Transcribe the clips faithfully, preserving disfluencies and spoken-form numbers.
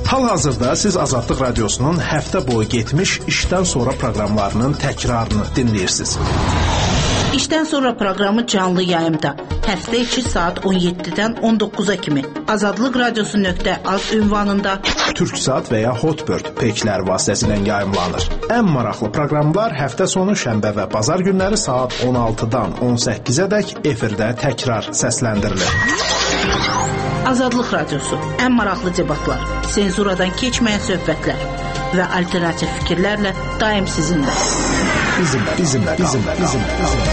Hal-hazırda siz Azadlıq Radiosunun həftə boyu getmiş işdən sonra proqramlarının təkrarını dinləyirsiniz. İşdən sonra proqramı canlı yayımda həftə içi saat on yeddidən on dokkuza kimi azadlıq radiosu nöqtə az ünvanında Türksat və ya Hotbird peykiləri vasitəsilə yayımlanır. Ən maraqlı proqramlar həftə sonu şənbə və bazar günləri saat on altıdan on səkkizədək efirdə təkrar səsləndirilir. Azadlıq Radiosu, ən maraqlı debatlar, senzuradan keçməyən söhbətlər və alternativ fikirlərlə daim sizinlə. Bizimlə, bizimlə, bizimlə, bizimlə, bizimlə.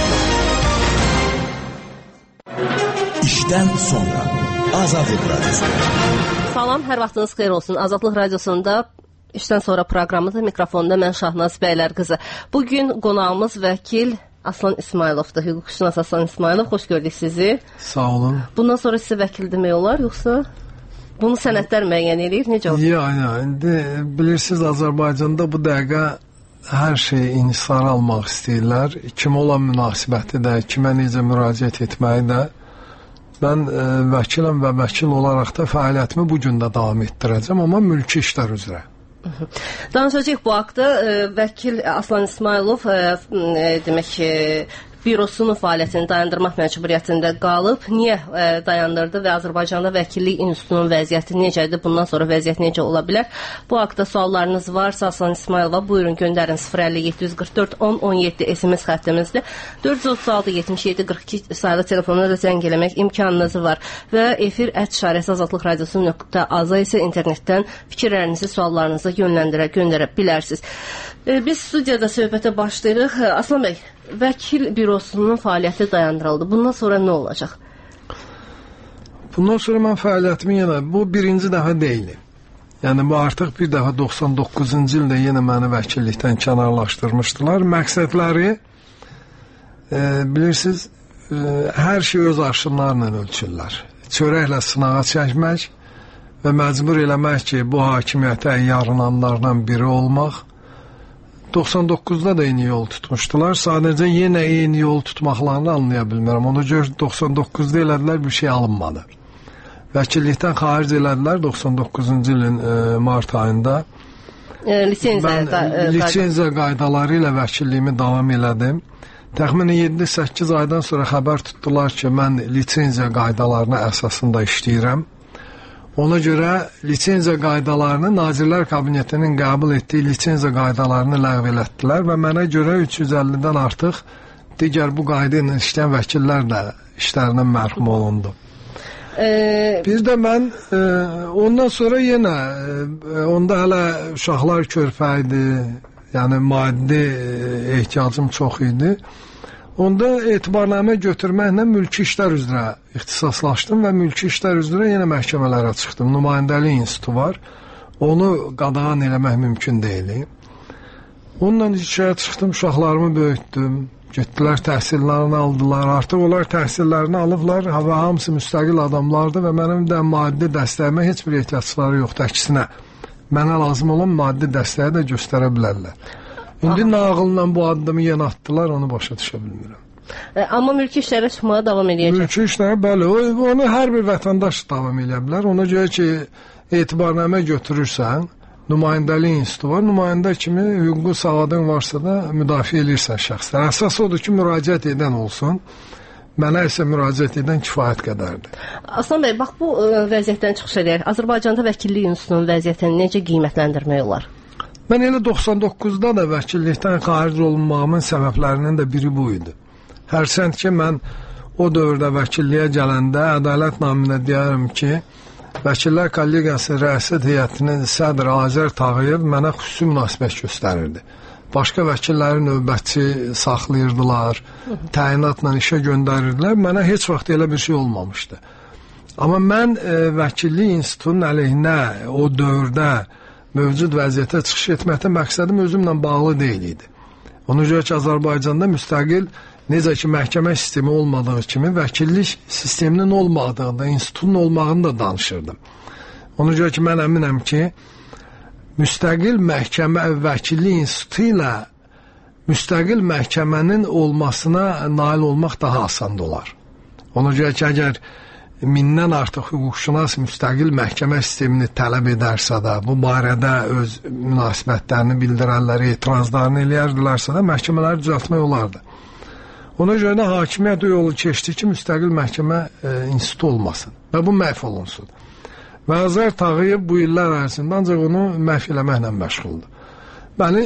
İşdən sonra Azadlıq Radiosu. Salam, hər vaxtınız xeyir olsun. Azadlıq Radiosunda işdən sonra proqramıdır. Mikrofonda mən Şahnaz Bəylər qızı. Bugün qonağımız vəkil Aslan İsmayılovdur. Hüquqşünas Aslan İsmayılov, xoş gördük sizi. Sağ olun. Bundan sonra sizə vəkil demək olar, yoxsa bunu sənədlər müəyyən eləyir? Necə olur? Yəni, indi bilirsiniz, Azərbaycanda bu dəqiqə hər şeyi inhisara almaq istəyirlər. Kim olan münasibəti də, kimə necə müraciət etməyi də. Mən e, vəkiləm və vəkil olaraq da fəaliyyətimi bu gün də davam etdirəcəm, amma mülki işlər üzrə. Danışacaq bu haqda. Vəkil Aslan İsmayılov demək ki, bürosunun fəaliyyətini dayandırmaq məcburiyyətində qalıb. Niyə dayandırdı və Azərbaycanda vəkillik institutunun vəziyyəti necədir? Bundan sonra vəziyyət necə ola bilər? Bu haqda suallarınız varsa Aslan İsmayılova buyurun göndərin. sıfır əlli yeddi yüz qırx dörd on on yeddi S M S xəttimizdə dörd yüz otuz altı yetmiş yeddi qırx iki sayılı telefonuna da zəng eləmək imkanınız var. Və efir ət işarəsi azadlıq radiosu nöqtə az-a isə internetdən fikirlərinizi, suallarınızı yönləndirə, göndərə bilərsiniz. Biz studiyada söhbətə başlayırıq. Aslan bəy, vəkil bürosunun fəaliyyəti dayandırıldı. Bundan sonra nə olacaq? Bundan sonra mən fəaliyyətimi yenə, bu birinci dəfə deyil. Yəni, bu artıq bir dəfə doxsan doqquzuncu ildə yenə məni vəkillikdən kənarlaşdırmışdılar. Məqsədləri, e, bilirsiniz, e, hər şey öz arşınlarla ölçürlər. Çörəklə sınağa çəkmək və məcbur eləmək ki, bu hakimiyyətə yarınanlardan biri olmaq. doxsan doqquzda da eyni yol tutmuşdular. Sadəcə yenə eyni yol tutmaqlarını anlaya bilmirəm. Ona görə doxsan doqquzda elədilər, bir şey alınmadı. Vəkillikdən xaric elədilər doxsan doqquzuncu ilin e, mart ayında. E, lisenziya mən e, lisenziya qaydaları ilə vəkilliyimi davam elədim. Təxminən yeddi səkkiz aydan sonra xəbər tutdular ki, mən lisenziya qaydalarına əsasında işləyirəm. Ona görə lisenziya qaydalarını Nazirlər Kabinetinin qəbul etdiyi lisenziya qaydalarını ləğv elətdilər və mənə görə üç yüz əllidən artıq digər bu qayda ilə işləyən vəkillər də işlərindən məhrum olundu. Ee, bir də mən e, ondan sonra yenə e, onda hələ uşaqlar körpə idi, yəni maddi e, ehtiyacım çox idi. Onda etibarnamə götürməklə mülki işlər üzrə ixtisaslaşdım və mülki işlər üzrə yenə məhkəmələrə çıxdım. Nümayəndəlik institutu var. Onu qadağan eləmək mümkün deyil. Onunla işə çıxdım, uşaqlarımı böyütdüm. Getdilər, təhsillərini aldılar. Artıq onlar təhsillərini alıblar və hamısı müstəqil adamlardır və mənim də maddi dəstəyimə heç bir ehtiyacları yoxdur. Əksinə, mənə lazım olan maddi dəstəyi də göstərə bilərlər. İndi nağılla bu addımı yenə atdılar, onu başa düşə bilmirəm. E, amma mülki işlərə çıxmağa davam edəcək. Mülki işlərə, bəli, o, onu hər bir vətəndaş davam edə bilər. Ona görə ki, etibarnamə götürürsən, nümayəndəlik institutu var, nümayəndə kimi hüquqi savadın varsa da müdafiə edirsən şəxslər. Əsas odur ki, müraciət edən olsun. Mənə isə müraciət edən kifayət qədərdir. Aslan bəy, bax bu ə, vəziyyətdən çıxış edək. Azərbaycanda vəkillik institutunun vəziyyətini necə qiymətləndirmək olar? Mən elə doxsan doqquzda da vəkillikdən xaric olunmağımın səbəblərinin də biri bu idi. Hərsənd ki, mən o dövrdə vəkilliyə gələndə ədalət naminə deyərəm ki, Vəkillər Kollegiyasının rəisət heyətinin sədri Azər Tağıyev mənə xüsusi münasibət göstərirdi. Başqa vəkilləri növbətçi saxlayırdılar, təyinatla işə göndərirdilər. Mənə heç vaxt elə bir şey olmamışdı. Amma mən e, vəkillik institutunun əleyhinə o dövrdə mövcud vəziyyətə çıxış etməkdə məqsədim özümlə bağlı deyil idi. Ona görə ki, Azərbaycanda müstəqil, necə ki, məhkəmə sistemi olmadığı kimi, vəkillik sisteminin olmadığında, institutun olmağını da danışırdım. Ona görə ki, mən əminəm ki, müstəqil məhkəmə vəkillik institutu ilə müstəqil məhkəmənin olmasına nail olmaq daha asan olar. Ona görə ki, əgər mindən artıq hüquqşünas müstəqil məhkəmə sistemini tələb edərsə də, bu barədə öz münasibətlərini bildirənləri, etirazlarını eləyərdilərsə də məhkəmələri düzəltmək olardı. Ona görə də hakimiyyət o yolu keçdi ki, müstəqil məhkəmə e, institutu olmasın və bu məhv olunsun. Və Azər Tağıyev bu illər ərzində ancaq onu məhv eləməklə məşğuldur. Məni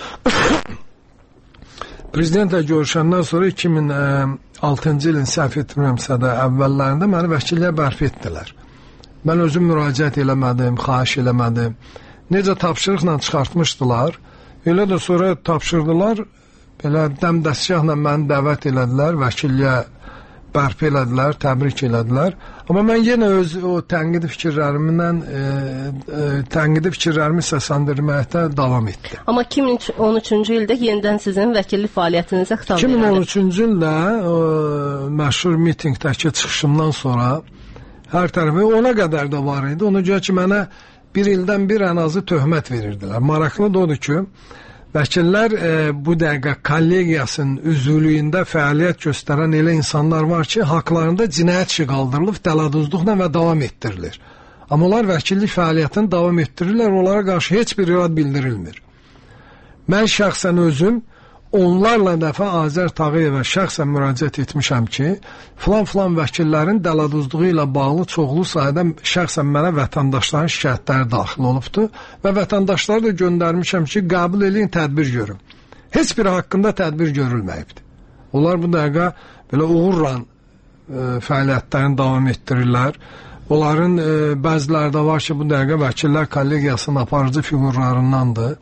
prezidentlə görüşəndən sonra iki min altıncı ilin səhv etmirəmsə də əvvəllərində məni vəkilliyə bərpa etdilər. Mən özüm müraciət eləmədim, xahiş eləmədim. Necə tapşırıqla çıxartmışdılar, elə də sonra tapşırdılar, belə dəmdəstgahla məni dəvət elədilər, vəkilliyə bərpa elədilər, təbrik elədilər. Amma mən yenə öz o tənqidi fikirlərimdən e, e, tənqidi fikirlərimi səsləndirməkdə davam etdim. Amma iki min on üçüncü ildə yenidən sizin vəkillik fəaliyyətinizə xitab edildi. iki min on üçüncü ildə o, məşhur mitinqdəki çıxışımdan sonra hər tərəfi ona qədər də var idi. Ona görə ki, mənə bir ildən bir ən azı töhmət verirdilər. Maraqlı da odur ki, vəkillər e, bu dəqiqə kollegiyasının üzvlüyündə fəaliyyət göstərən elə insanlar var ki, haqlarında cinayət işi qaldırılıb, dələduzluqla və davam etdirilir. Amma onlar vəkillik fəaliyyətini davam etdirirlər, onlara qarşı heç bir irad bildirilmir. Mən şəxsən özüm onlarla dəfə Azər Tağıyevə şəxsən müraciət etmişəm ki, filan-filan vəkillərin dələduzluğu ilə bağlı çoxlu sayədə şəxsən mənə vətəndaşların şikayətləri daxil olubdur və vətəndaşları da göndərmişəm ki, qəbul edin, tədbir görün. Heç biri haqqında tədbir görülməyibdir. Onlar bu dəqiqə belə uğurla e, fəaliyyətlərini davam etdirirlər. Onların e, bəziləri də var ki, bu dəqiqə vəkillər kollegiyasının aparıcı fiqurlarındandır.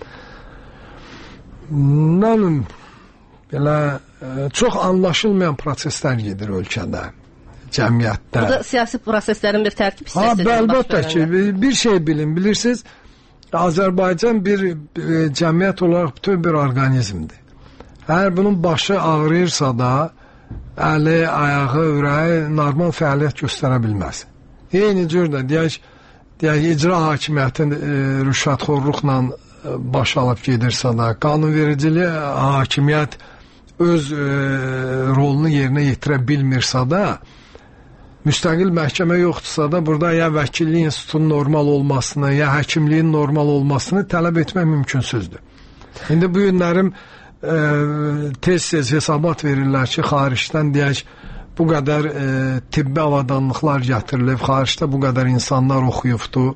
Nə bilim, belə e, çox anlaşılmayan proseslər gedir ölkədə, cəmiyyətdə. Bu da siyasi proseslərin bir tərkib hissəsidir. Ha, əlbəttə ki, bir şey bilin, bilirsiniz, Azərbaycan bir e, cəmiyyət olaraq bütün bir orqanizmdir. Əgər bunun başı ağrıyırsa da, əli, ayağı, ürəyi normal fəaliyyət göstərə bilməz. Eyni cür də, deyək, deyək icra hakimiyyətin e, rüşvətxorluqla baş alıb gedirsə də, qanunvericiliyə hakimiyyət öz e, rolunu yerinə yetirə bilmirsə də, müstəqil məhkəmə yoxdursa da, burada ya vəkillik institutunun normal olmasını, ya həkimliyin normal olmasını tələb etmək mümkünsüzdür. İndi bu günlərim e, tez-tez hesabat verirlər ki, xaricdən deyək, bu qədər e, tibbi avadanlıqlar gətirilib, xaricdə bu qədər insanlar oxuyubdur.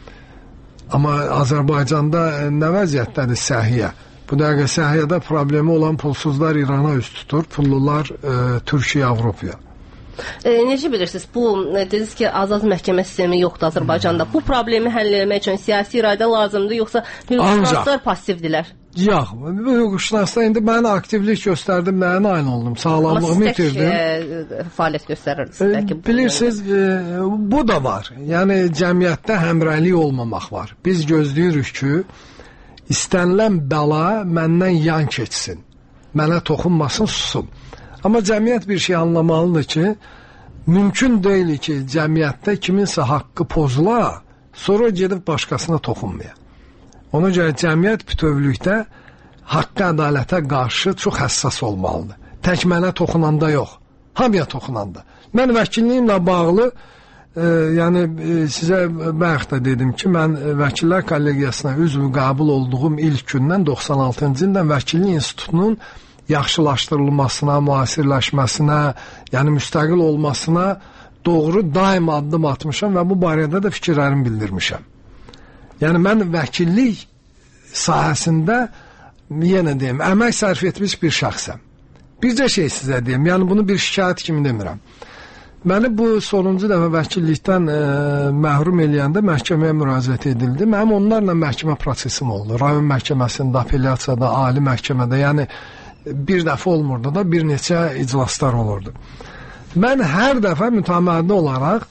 Amma Azərbaycanda nə vəziyyətdədir səhiyyə? Bu dəqiqə səhiyyədə problemi olan pulsuzlar İrana üz tutur, pullular e, Türkiyə, Avropaya. E, necə bilirsiniz, bu dediniz ki, azad məhkəmə sistemi yoxdur Azərbaycanda. Bu problemi həll etmək üçün siyasi iradə lazımdır, yoxsa hüquqşünaslar passivdilər? Yox, hüquqşünaslar indi mən aktivlik göstərdim, nəyə nail oldum, sağlamlığımı itirdim. Amma siz tək fəaliyyət göstərirsiniz. E, bilirsiniz, e, bu da var. Yəni cəmiyyətdə həmrəylik olmamaq var. Biz gözləyirik ki, istənilən bəla məndən yan keçsin, mənə toxunmasın, susun. Amma cəmiyyət bir şey anlamalıdır ki, mümkün deyil ki, cəmiyyətdə kiminsə haqqı pozula, sonra gedib başqasına toxunmaya. Ona görə cəmiyyət bütövlükdə haqqa, ədalətə qarşı çox həssas olmalıdır. Tək mənə toxunanda yox, hamıya toxunanda. Mən vəkilliyimlə bağlı, e, yəni e, sizə bayaq da dedim ki, mən vəkillər kollegiyasına üzv qəbul olduğum ilk gündən doxsan altıncı ildən vəkillik institutunun yaxşılaşdırılmasına, müasirləşməsinə, yəni müstəqil olmasına doğru daim addım atmışam və bu barədə də fikirlərimi bildirmişəm. Yəni mən vəkillik sahəsində yenə deyim, əmək sərf etmiş bir şəxsəm. Bircə şey sizə deyim, yəni bunu bir şikayət kimi demirəm. Məni bu sonuncu dəfə vəkillikdən e, məhrum eləyəndə məhkəməyə müraciət edildi. Mənim onlarla məhkəmə prosesim oldu. Rayon məhkəməsində, apellyasiyada, ali məhkəmədə, yəni bir dəfə olmurdu da, bir neçə iclaslar olurdu. Mən hər dəfə mütəmadi olaraq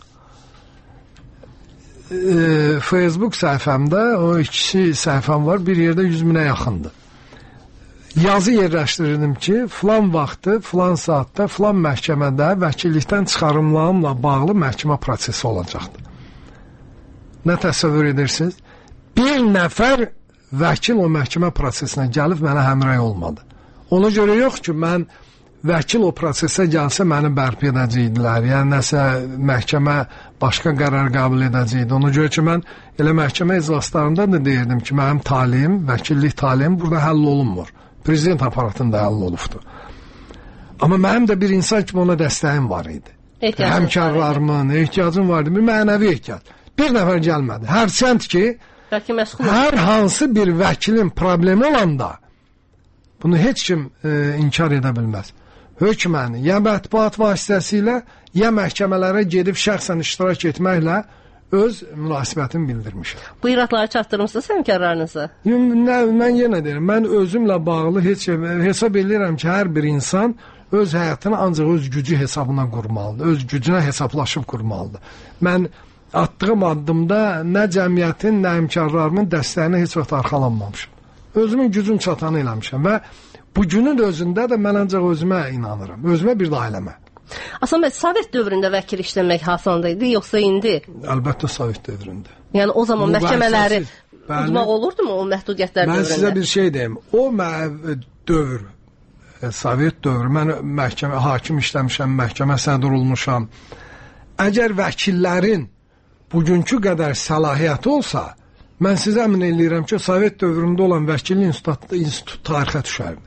e, Facebook səhifəmdə, o ikisi səhifəm var, bir yerdə yüz minə yaxındır. Yazı yerləşdirirdim ki, filan vaxtı, filan saatda, filan məhkəmədə vəkillikdən çıxarımlarımla bağlı məhkəmə prosesi olacaqdır. Nə təsəvvür edirsiniz? Bir nəfər vəkil o məhkəmə prosesinə gəlib mənə həmrəy olmadı. Ona görə yox ki, mən vəkil o prosesə gəlsə məni bərpa edəcəkdilər. Yəni nəsə məhkəmə başqa qərar qəbul edəcəkdi. Ona görə ki, mən elə məhkəmə iclaslarında da deyirdim ki, mənim taliyim, vəkillik taliyim burada həll olunmur. Prezident aparatında həll olubdur. Amma mənim də bir insan kimi ona dəstəyim var idi. Həmkarlarımın ehtiyacım vardı. Bir mənəvi ehtiyac. Bir nəfər gəlmədi. Hərçənd ki, hər hansı bir vəkilin problemi olanda bunu heç kim e, inkar edə bilməz. Hökmən ya mətbuat vasitəsilə, ya məhkəmələrə gedib şəxsən iştirak etməklə öz münasibətimi bildirmişəm. Bu iradları çatdırmısınız həmkarlarınıza? Mən yenə deyirəm, mən özümlə bağlı heç hesab edirəm ki, hər bir insan öz həyatını ancaq öz gücü hesabına qurmalıdır, öz gücünə hesablaşıb qurmalıdır. Mən attığım addımda nə cəmiyyətin, nə həmkarlarımın dəstəyinə heç vaxt arxalanmamışam. Özümün gücüm çatanı eləmişəm və bu günün özündə də mən ancaq özümə inanıram, özümə bir də ailəmə. Aslında Sovet dövründə vəkil işləmək asan idi, yoxsa indi? Əlbəttə Sovet dövründə. Yəni o zaman məhkəmələri uzmaq olurdu mu o məhdudiyyətlər mən dövründə? Mən sizə bir şey deyim. O dövr, Sovet dövrü, mən məhkəmə, hakim işləmişəm, məhkəmə sədr olmuşam. Əgər vəkillərin bugünkü qədər səlahiyyəti olsa, mən sizə əmin edirəm ki, Sovet dövründə olan vəkillik institutu, institut tarixə düşərdi.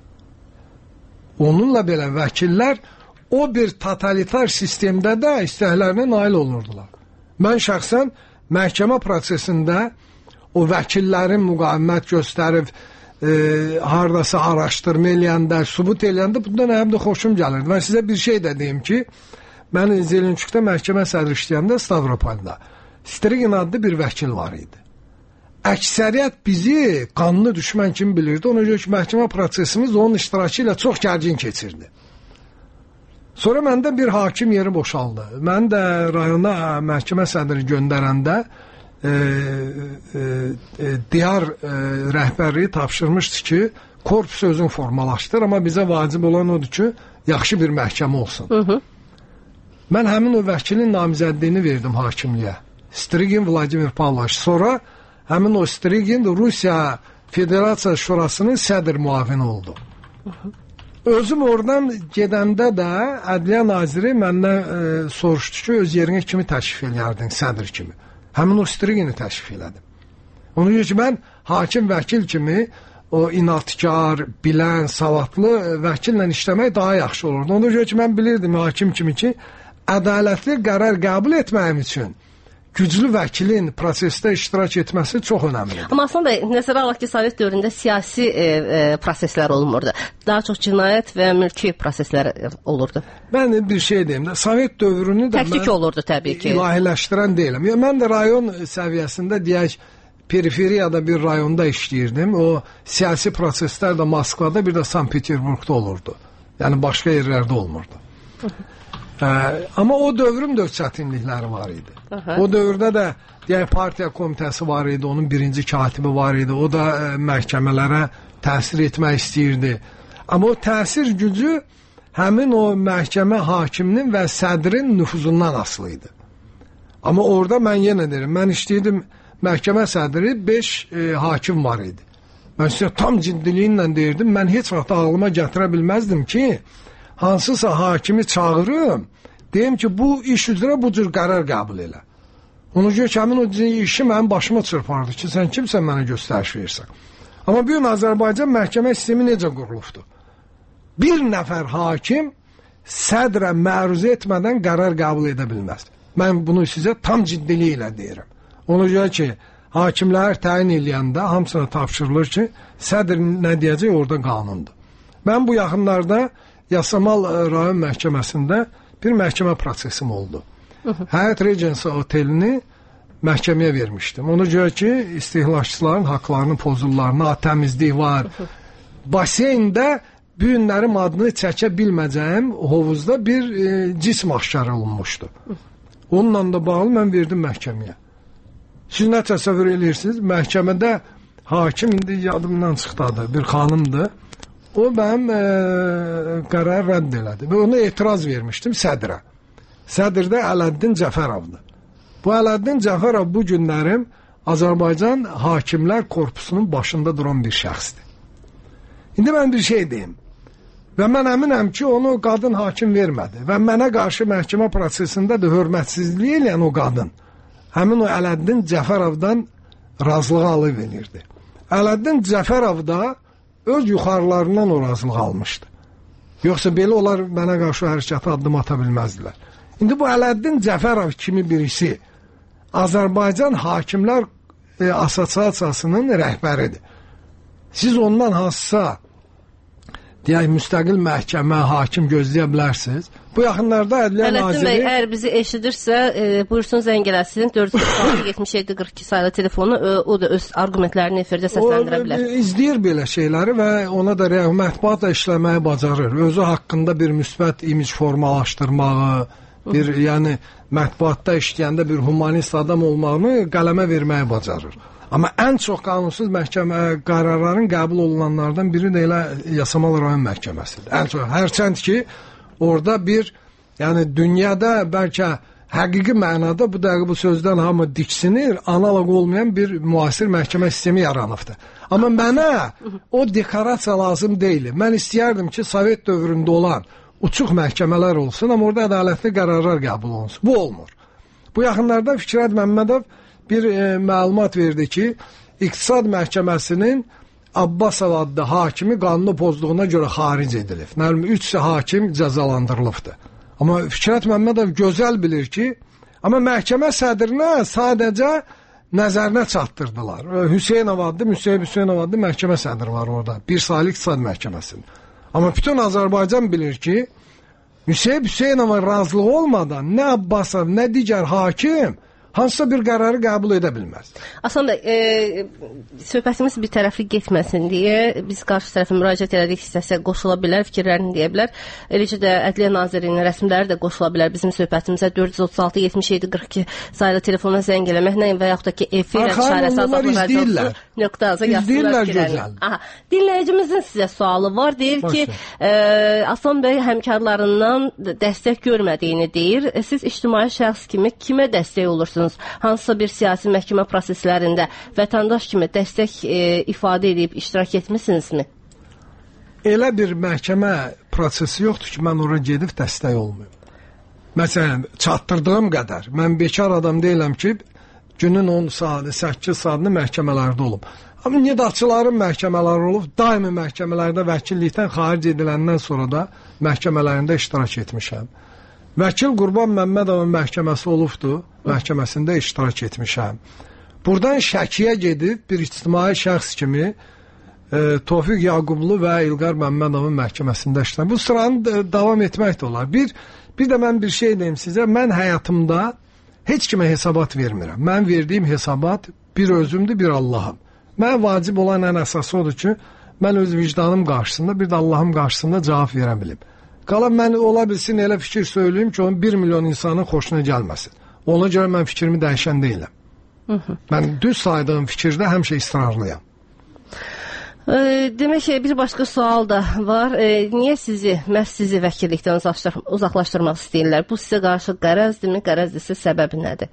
Onunla belə vəkillər o bir totalitar sistemdə də istəklərinə nail olurdular. Mən şəxsən məhkəmə prosesində o vəkillərin müqavimət göstərib, e, haradasa araşdırma eləyəndə, sübut eləyəndə bundan həm də xoşum gəlirdi. Mən sizə bir şey də deyim ki, mən Zelençukda məhkəmə sədri işləyəndə Stavropolda Strigin adlı bir vəkil var idi. Əksəriyyət bizi qanlı düşmən kimi bilirdi. Ona görə ki, məhkəmə prosesimiz onun iştirakı ilə çox gərgin keçirdi. Sonra məndə bir hakim yeri boşaldı. Mən də rayona məhkəmə sədri göndərəndə e, e, e, diyar e, rəhbərliyi tapşırmışdı ki, korpus özün formalaşdır, amma bizə vacib olan odur ki, yaxşı bir məhkəmə olsun. Hı -hı. Mən həmin o vəkilin namizədliyini verdim hakimliyə. Strigin Vladimir Pavloviç. Sonra həmin o Strigin Rusiya Federasiya Şurasının sədr müavini oldu. Hı -hı. Özüm oradan gedəndə də Ədliyyə Naziri məndən e, soruşdu ki, öz yerinə kimi təşrif eləyərdin, sədr kimi. Həmin o Strigini təşrif elədim. Ona görə ki, mən hakim vəkil kimi o inatkar, bilən, savadlı vəkillə işləmək daha yaxşı olurdu. Ona görə ki, mən bilirdim hakim kimi ki, ədalətli qərar qəbul etməyim üçün güclü vəkilin prosesdə iştirak etməsi çox önəmlidir. Amma aslında nəzərə alaq ki, Sovet dövründə siyasi e, e, proseslər olmurdu. Daha çox cinayət və mülki proseslər olurdu. Mən bir şey deyim də, Sovet dövrünü də Tək-tük olurdu təbii ki. ilahiləşdirən deyiləm. Ya, mən də rayon səviyyəsində deyək, periferiyada bir rayonda işləyirdim. O siyasi proseslər də Moskvada, bir də Sankt-Peterburgda olurdu. Yəni başqa yerlərdə olmurdu. Ə, amma o dövrün də çətinlikləri var idi. Aha. O dövrdə də deyək, partiya komitəsi var idi, onun birinci katibi var idi. O da ə, məhkəmələrə təsir etmək istəyirdi. Amma o təsir gücü həmin o məhkəmə hakiminin və sədrin nüfuzundan asılı idi. Amma orada mən yenə deyirəm, mən işləyirdim məhkəmə sədri beş e, hakim var idi. Mən sizə tam ciddiliyi ilə deyirdim, mən heç vaxt ağlıma gətirə bilməzdim ki, hansısa hakimi çağırım, deyim ki, bu iş üzrə bu cür qərar qəbul elə. Ona görə ki, həmin o işi mənim başıma çırpardı ki, sən kimsən mənə göstəriş verirsən. Amma bir gün Azərbaycan məhkəmə sistemi necə qurulubdur? Bir nəfər hakim sədrə məruz etmədən qərar qəbul edə bilməz. Mən bunu sizə tam ciddiliyi ilə deyirəm. Ona görə ki, hakimlər təyin eləyəndə hamısına tapşırılır ki, sədr nə deyəcək orada qanundur. Mən bu yaxınlarda Yasamal rayon məhkəməsində bir məhkəmə prosesim oldu. Həyat Regency otelini məhkəməyə vermişdim. Ona görə ki, istehlakçıların haqlarını pozurlarına, təmizlik var. Baseyndə bu günlərim adını çəkə bilməyəcəyim hovuzda bir e, cism aşkar olunmuşdu. Onunla da bağlı mən verdim məhkəməyə. Siz nə təsəvvür edirsiniz? Məhkəmədə hakim indi yadımdan çıxdadı, bir xanımdır. O mənim e, qərar rədd elədi. Və ona etiraz vermişdim sədrə. Sədr də Ələddin Cəfərovdur. Bu Ələddin Cəfərov bu günlərim Azərbaycan Hakimlər Korpusunun başında duran bir şəxsdir. İndi mən bir şey deyim. Və mən əminəm ki, onu qadın hakim vermədi. Və mənə qarşı məhkəmə prosesində də hörmətsizliyi eləyən o qadın, həmin o Ələddin Cəfərovdan razılığı alıb verirdi. Ələddin Cəfərov da öz yuxarılarından o razılıq almışdı. Yoxsa belə onlar mənə qarşı hərəkətə addım ata bilməzdilər. İndi bu Ələddin Cəfərov kimi birisi Azərbaycan Hakimlər e, Assosiasiyasının rəhbəridir. Siz ondan hansısa deyək, müstəqil məhkəmə, hakim gözləyə bilərsiniz. Bu yaxınlarda Ədliyyə Naziri... Ələddin bəy, əgər bizi eşidirsə, e, buyursun zəng eləsin. dörd yüz altı yetmiş yeddi qırx iki saylı telefonu, e, o da öz argumentlərini efirdə səsləndirə bilər. O izləyir belə şeyləri və ona da mətbuat da işləməyi bacarır. Özü haqqında bir müsbət imic formalaşdırmağı, bir, yəni mətbuatda işləyəndə bir humanist adam olmağını qələmə verməyi bacarır. Amma ən çox qanunsuz məhkəmə qərarların qəbul olunanlardan biri də elə Yasamal rayon məhkəməsidir. Ən çox, hərçənd ki, orada bir, yəni dünyada bəlkə həqiqi mənada bu dəqiqə bu sözdən hamı diksinir, analog olmayan bir müasir məhkəmə sistemi yaranıbdır. Amma mənə o dekorasiya lazım deyil. Mən istəyərdim ki, Sovet dövründə olan uçuq məhkəmələr olsun, amma orada ədalətli qərarlar qəbul olunsun. Bu olmur. Bu yaxınlarda Fikrət Məmmədov bir e, məlumat verdi ki, İqtisad Məhkəməsinin Abbasov adlı hakimi qanunu pozduğuna görə xaric edilib. Nərim, üç hakim cəzalandırılıbdır. Amma Fikrət Məmmədov gözəl bilir ki, amma məhkəmə sədrinə sadəcə nəzərinə çatdırdılar. Hüseynov adlı, Müseyib Hüseynov adlı məhkəmə sədri var orada. Bir saylı İqtisad Məhkəməsinin. Amma bütün Azərbaycan bilir ki, Müseyib Hüseynova razılığı olmadan nə Abbasov, nə digər hakim hansısa bir qərarı qəbul edə bilməz. Aslan bəy, e, söhbətimiz bir tərəfli getməsin deyə biz qarşı tərəfə müraciət elədik, istəsə qoşula bilər, fikirlərini deyə bilər. Eləcə də Ədliyyə Nazirliyinin rəsmiləri də qoşula bilər bizim söhbətimizə. dörd yüz otuz altı yetmiş yeddi qırx iki saylı telefona zəng eləməklə və yaxud da ki, efir işarəsi azadlıq radiosu nöqtə aza yazsınlar fikirlərini. Dinləyicimizin sizə sualı var. Deyir ki, e, Aslan bəy həmkarlarından dəstək görmədiyini deyir. E, siz ictimai şəxs kimi kimə dəstək olursunuz? Hansısa bir siyasi məhkəmə proseslərində vətəndaş kimi dəstək e, ifadə edib iştirak etmisinizmi? Elə bir məhkəmə prosesi yoxdur ki, mən oraya gedib dəstək olmayım. Məsələn, çatdırdığım qədər. Mən bekar adam deyiləm ki, günün on saatı, səkkiz saatını məhkəmələrdə olub. Amma nidaçıların məhkəmələri olub, daimi məhkəmələrdə vəkillikdən xaric ediləndən sonra da məhkəmələrində iştirak etmişəm. Vəkil Qurban Məmmədovun məhkəməsi olubdur, məhkəməsində iştirak etmişəm. Buradan Şəkiyə gedib bir ictimai şəxs kimi e, Tofiq Yaqublu və İlqar Məmmədovun məhkəməsində iştirak. Bu sıranı davam etmək də olar. Bir, bir də mən bir şey deyim sizə, mən həyatımda heç kimə hesabat vermirəm. Mən verdiyim hesabat bir özümdür, bir Allahım. Mən vacib olan ən əsası odur ki, mən öz vicdanım qarşısında, bir də Allahım qarşısında cavab verə bilim. Qalan mən ola bilsin elə fikir söyləyim ki, onun bir milyon insanın xoşuna gəlməsin. Ona görə mən fikrimi dəyişən deyiləm. Hı -hı. Mən düz saydığım fikirdə həmişə israrlıyam. E, demək ki, bir başqa sual da var. E, niyə sizi, məhz sizi vəkillikdən uzaqlaşdır uzaqlaşdırmaq istəyirlər? Bu sizə qarşı qərəzdirmi? Qərəzdirsə səbəbi nədir?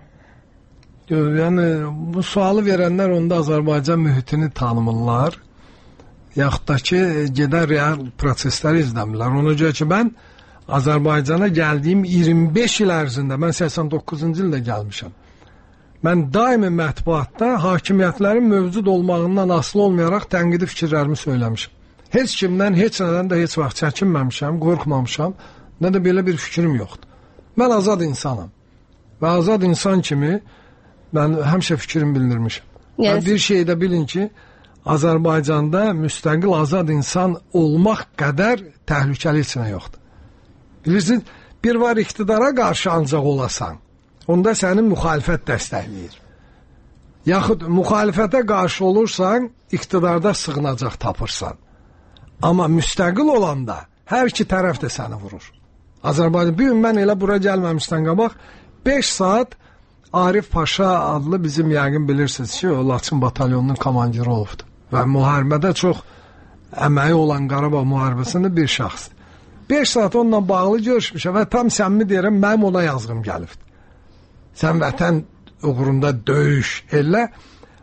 Yəni, bu sualı verənlər onda Azərbaycan mühitini tanımırlar. Yaxud da ki, gedən real prosesləri izləmirlər. Ona görə ki, mən Azərbaycana gəldiyim iyirmi beş il ərzində, mən səksən doqquzuncu ildə gəlmişəm. Mən daimi mətbuatda hakimiyyətlərin mövcud olmağından asılı olmayaraq tənqidi fikirlərimi söyləmişəm. Heç kimdən, heç nədən də heç vaxt çəkinməmişəm, qorxmamışam, nə də belə bir fikrim yoxdur. Mən azad insanam və azad insan kimi mən həmişə fikrimi bildirmişəm. Yəni, bir şey də bilin ki, Azərbaycanda müstəqil azad insan olmaq qədər təhlükəli heç nə yoxdur. Bilirsiniz, bir var iqtidara qarşı ancaq olasan, onda sənin müxalifət dəstəkləyir. Yaxud müxalifətə qarşı olursan, iqtidarda sığınacaq tapırsan. Amma müstəqil olanda hər iki tərəf də səni vurur. Azərbaycan, bir gün mən elə bura gəlməmişdən qabaq, beş saat Arif Paşa adlı bizim yəqin bilirsiniz ki, o Laçın batalyonunun komandiri olubdur. Və müharibədə çox əməyi olan Qarabağ müharibəsində bir şəxsdir. beş saat onunla bağlı görüşmüşəm və tam səmimi deyirəm, mənim ona yazğım gəlibdir. Sən vətən uğrunda döyüş elə.